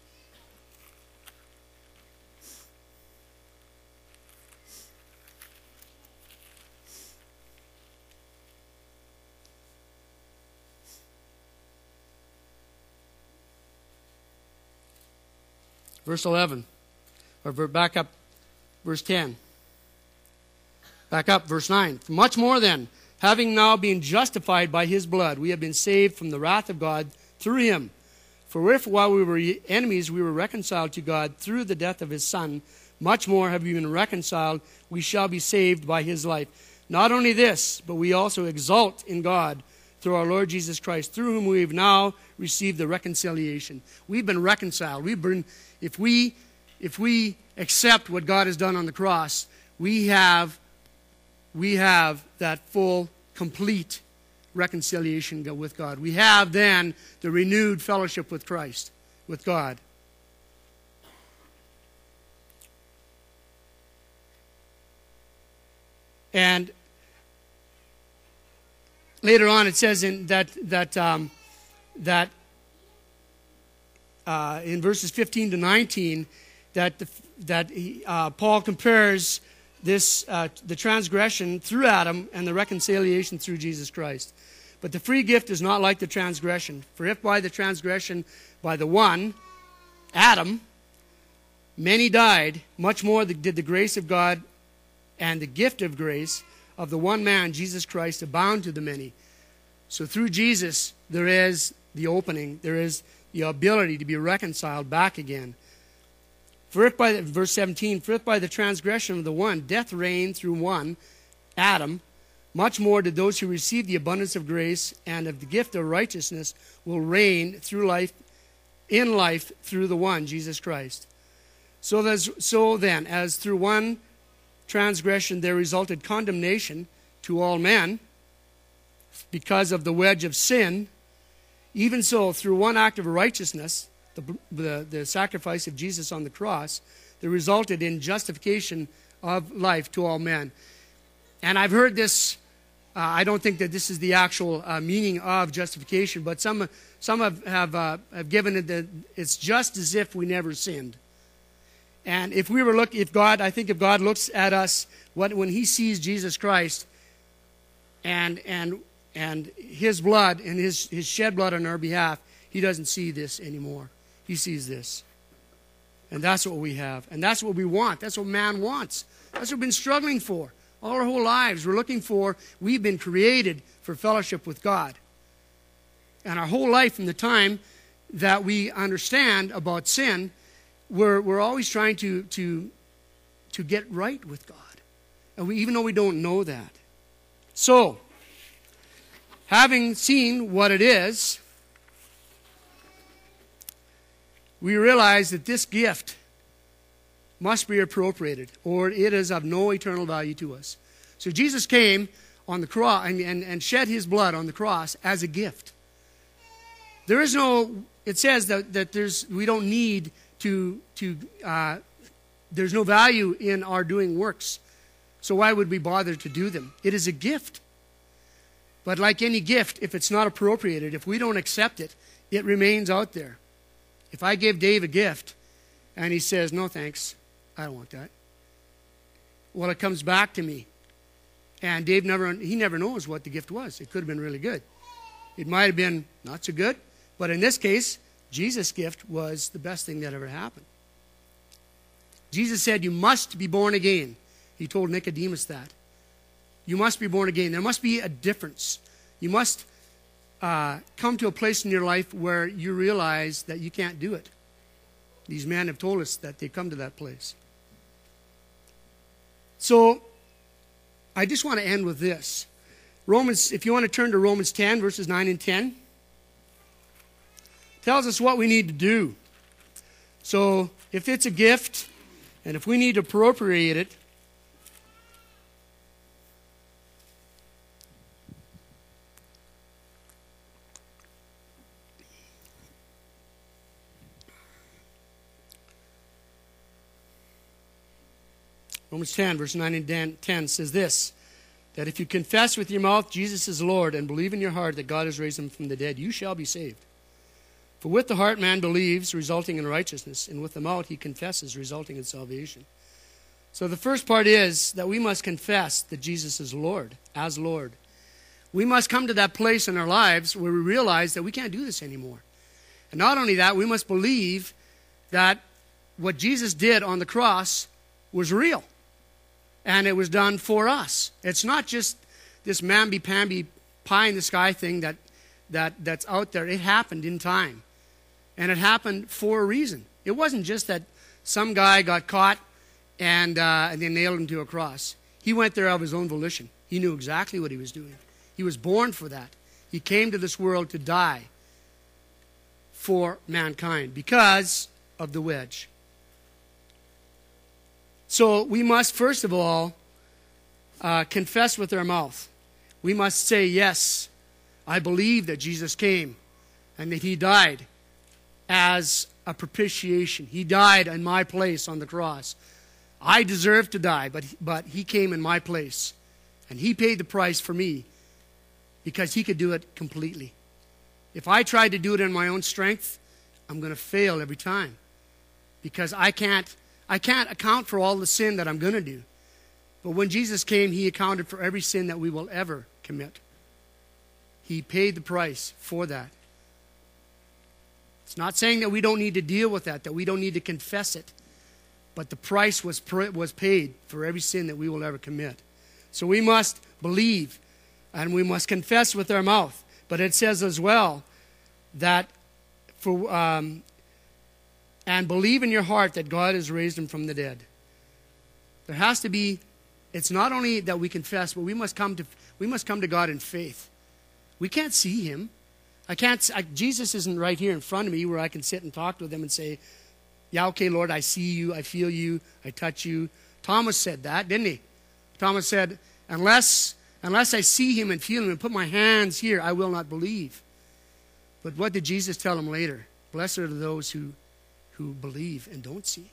Verse eleven, or back up, verse ten. Back up, verse nine. Much more then, having now been justified by his blood, we have been saved from the wrath of God through him. For if while we were enemies we were reconciled to God through the death of his Son, much more have we been reconciled, we shall be saved by his life. Not only this, but we also exult in God through our Lord Jesus Christ, through whom we have now received the reconciliation. We've been reconciled. We've been, if we, if we accept what God has done on the cross, we have, we have that full, complete reconciliation with God. We have then the renewed fellowship with Christ, with God. And later on, it says in that that um, that uh, in verses fifteen to nineteen that the, that he, uh, Paul compares this uh, the transgression through Adam and the reconciliation through Jesus Christ. But the free gift is not like the transgression. For if by the transgression by the one, Adam, many died, much more did the grace of God and the gift of grace of the one man, Jesus Christ, abound to the many. So through Jesus, there is the opening, there is the ability to be reconciled back again. For if by, verse seventeen, for if by the transgression of the one, death reigned through one, Adam, much more did those who receive the abundance of grace and of the gift of righteousness will reign through life, in life through the one, Jesus Christ. So, there's, so then, as through one transgression there resulted condemnation to all men because of the wedge of sin, even so through one act of righteousness, the, the, the sacrifice of Jesus on the cross, there resulted in justification of life to all men. And I've heard this, uh, I don't think that this is the actual uh, meaning of justification, but some some have, have, uh, have given it that it's just as if we never sinned. And if we were look, if God, I think if God looks at us, what, when he sees Jesus Christ and and and his blood and his, his shed blood on our behalf, he doesn't see this anymore. He sees this. And that's what we have. And that's what we want. That's what man wants. That's what we've been struggling for. All our whole lives, we're looking for, we've been created for fellowship with God. And our whole life from the time that we understand about sin, we're, we're always trying to, to, to get right with God. And we, even though we don't know that. So, having seen what it is, we realize that this gift must be appropriated, or it is of no eternal value to us. So Jesus came on the cross and, and, and shed his blood on the cross as a gift. There is no, it says that, that there's we don't need to, to uh, there's no value in our doing works. So why would we bother to do them? It is a gift. But like any gift, if it's not appropriated, if we don't accept it, it remains out there. If I give Dave a gift and he says, no thanks, I don't want that. Well, it comes back to me. And Dave never, he never knows what the gift was. It could have been really good. It might have been not so good. But in this case, Jesus' gift was the best thing that ever happened. Jesus said, you must be born again. He told Nicodemus that. You must be born again. There must be a difference. You must uh, come to a place in your life where you realize that you can't do it. These men have told us that they come to that place. So, I just want to end with this. Romans, if you want to turn to Romans ten, verses nine and ten, tells us what we need to do. So, if it's a gift, and if we need to appropriate it, Romans ten, verse nine and ten says this, that if you confess with your mouth Jesus is Lord and believe in your heart that God has raised him from the dead, you shall be saved. For with the heart man believes, resulting in righteousness, and with the mouth he confesses, resulting in salvation. So the first part is that we must confess that Jesus is Lord, as Lord. We must come to that place in our lives where we realize that we can't do this anymore. And not only that, we must believe that what Jesus did on the cross was real. And it was done for us. It's not just this mamby-pamby pie-in-the-sky thing that, that, that's out there. It happened in time. And it happened for a reason. It wasn't just that some guy got caught and, uh, and they nailed him to a cross. He went there of his own volition. He knew exactly what he was doing. He was born for that. He came to this world to die for mankind because of the wedge. So we must, first of all, uh, confess with our mouth. We must say, yes, I believe that Jesus came and that he died as a propitiation. He died in my place on the cross. I deserved to die, but, but he came in my place. And he paid the price for me because he could do it completely. If I tried to do it in my own strength, I'm going to fail every time. Because I can't, I can't account for all the sin that I'm going to do. But when Jesus came, he accounted for every sin that we will ever commit. He paid the price for that. It's not saying that we don't need to deal with that, that we don't need to confess it. But the price was, was paid for every sin that we will ever commit. So we must believe and we must confess with our mouth. But it says as well that for um, and believe in your heart that God has raised him from the dead. There has to be, it's not only that we confess, but we must come to we must come to God in faith. We can't see him. I can't. I, Jesus isn't right here in front of me where I can sit and talk with him and say, yeah, okay, Lord, I see you, I feel you, I touch you. Thomas said that, didn't he? Thomas said, unless, unless I see him and feel him and put my hands here, I will not believe. But what did Jesus tell him later? Blessed are those who, who believe and don't see.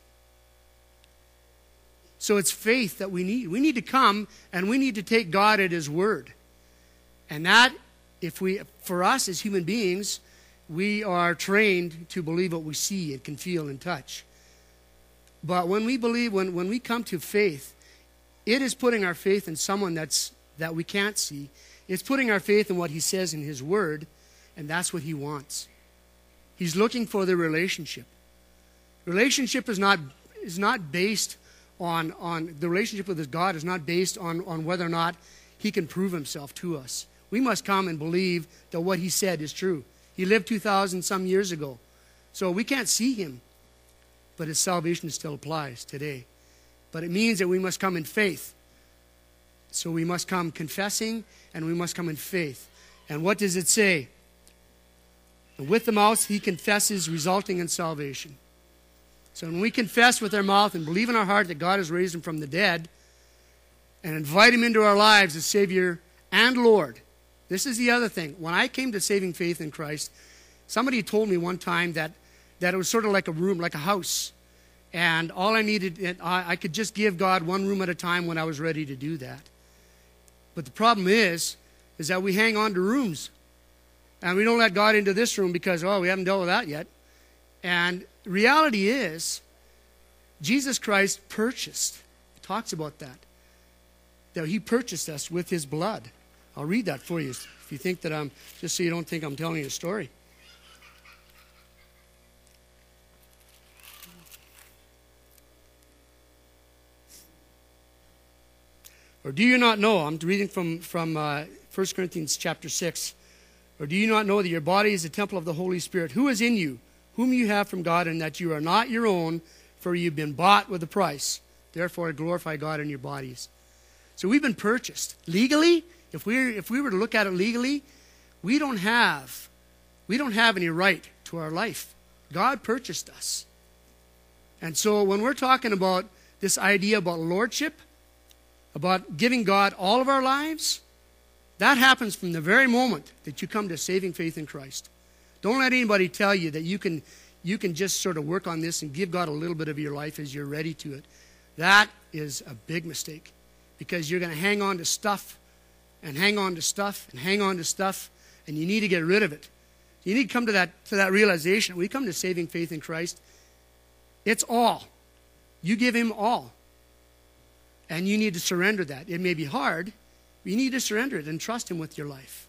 So it's faith that we need. We need to come and we need to take God at his word. And that, if we, for us as human beings, we are trained to believe what we see and can feel and touch. But when we believe, when, when we come to faith, it is putting our faith in someone that's that we can't see. It's putting our faith in what he says in his word, and that's what he wants. He's looking for the relationship. Relationship is not is not based on, on the relationship with his God is not based on, on whether or not he can prove himself to us. We must come and believe that what he said is true. He lived two thousand some years ago. So we can't see him, but his salvation still applies today. But it means that we must come in faith. So we must come confessing and we must come in faith. And what does it say? And with the mouth he confesses, resulting in salvation. So when we confess with our mouth and believe in our heart that God has raised him from the dead and invite him into our lives as Savior and Lord. This is the other thing. When I came to saving faith in Christ, somebody told me one time that, that it was sort of like a room, like a house. And all I needed, I, I could just give God one room at a time when I was ready to do that. But the problem is, is that we hang on to rooms. And we don't let God into this room because, oh, we haven't dealt with that yet. And reality is, Jesus Christ purchased. It talks about that. That he purchased us with his blood. I'll read that for you if you think that I'm, just so you don't think I'm telling you a story. Or do you not know? I'm reading from, from uh, First Corinthians chapter six. Or do you not know that your body is the temple of the Holy Spirit, who is in you, whom you have from God, and that you are not your own, for you've been bought with a price. Therefore glorify God in your bodies. So we've been purchased. Legally, if we if we were to look at it legally, we don't have we don't have any right to our life. God purchased us. And so when we're talking about this idea about lordship, about giving God all of our lives, that happens from the very moment that you come to saving faith in Christ. Don't let anybody tell you that you can you can just sort of work on this and give God a little bit of your life as you're ready to it. That is a big mistake, because you're going to hang on to stuff and hang on to stuff and hang on to stuff, and you need to get rid of it. You need to come to that to that realization. When you come to saving faith in Christ, it's all. You give him all. And you need to surrender that. It may be hard, but you need to surrender it and trust him with your life.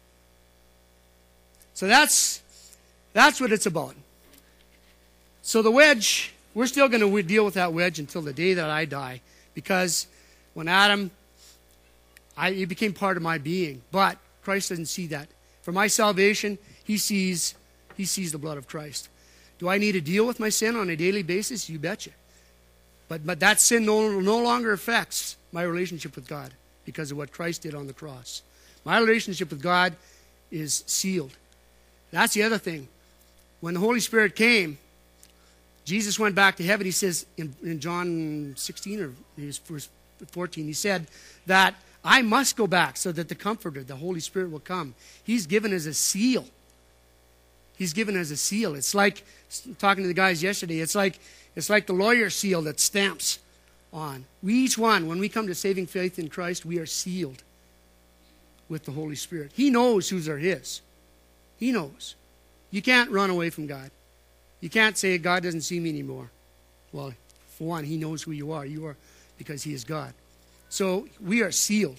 So that's that's what it's about. So the wedge, we're still going to deal with that wedge until the day that I die, because when Adam, I, he became part of my being, but Christ doesn't see that. For my salvation, he sees he sees the blood of Christ. Do I need to deal with my sin on a daily basis? You betcha. But but that sin no, no longer affects my relationship with God because of what Christ did on the cross. My relationship with God is sealed. That's the other thing. When the Holy Spirit came, Jesus went back to heaven. He says in, in John sixteen or verse fourteen, he said that I must go back so that the Comforter, the Holy Spirit, will come. He's given as a seal. He's given as a seal. It's like, talking to the guys yesterday, it's like it's like the lawyer seal that stamps on. We each one, when we come to saving faith in Christ, we are sealed with the Holy Spirit. He knows whose are his. He knows. You can't run away from God. You can't say God doesn't see me anymore. Well, for one, he knows who you are. You are because he is God. So we are sealed.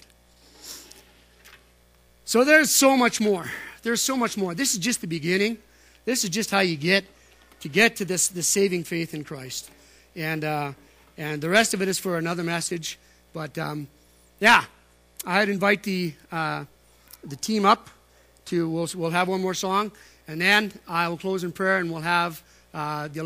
So there's so much more. There's so much more. This is just the beginning. This is just how you get to get to this, this saving faith in Christ. And uh, and the rest of it is for another message. But um, yeah, I'd invite the uh, the team up to, we'll, we'll have one more song. And then I will close in prayer, and we'll have uh, the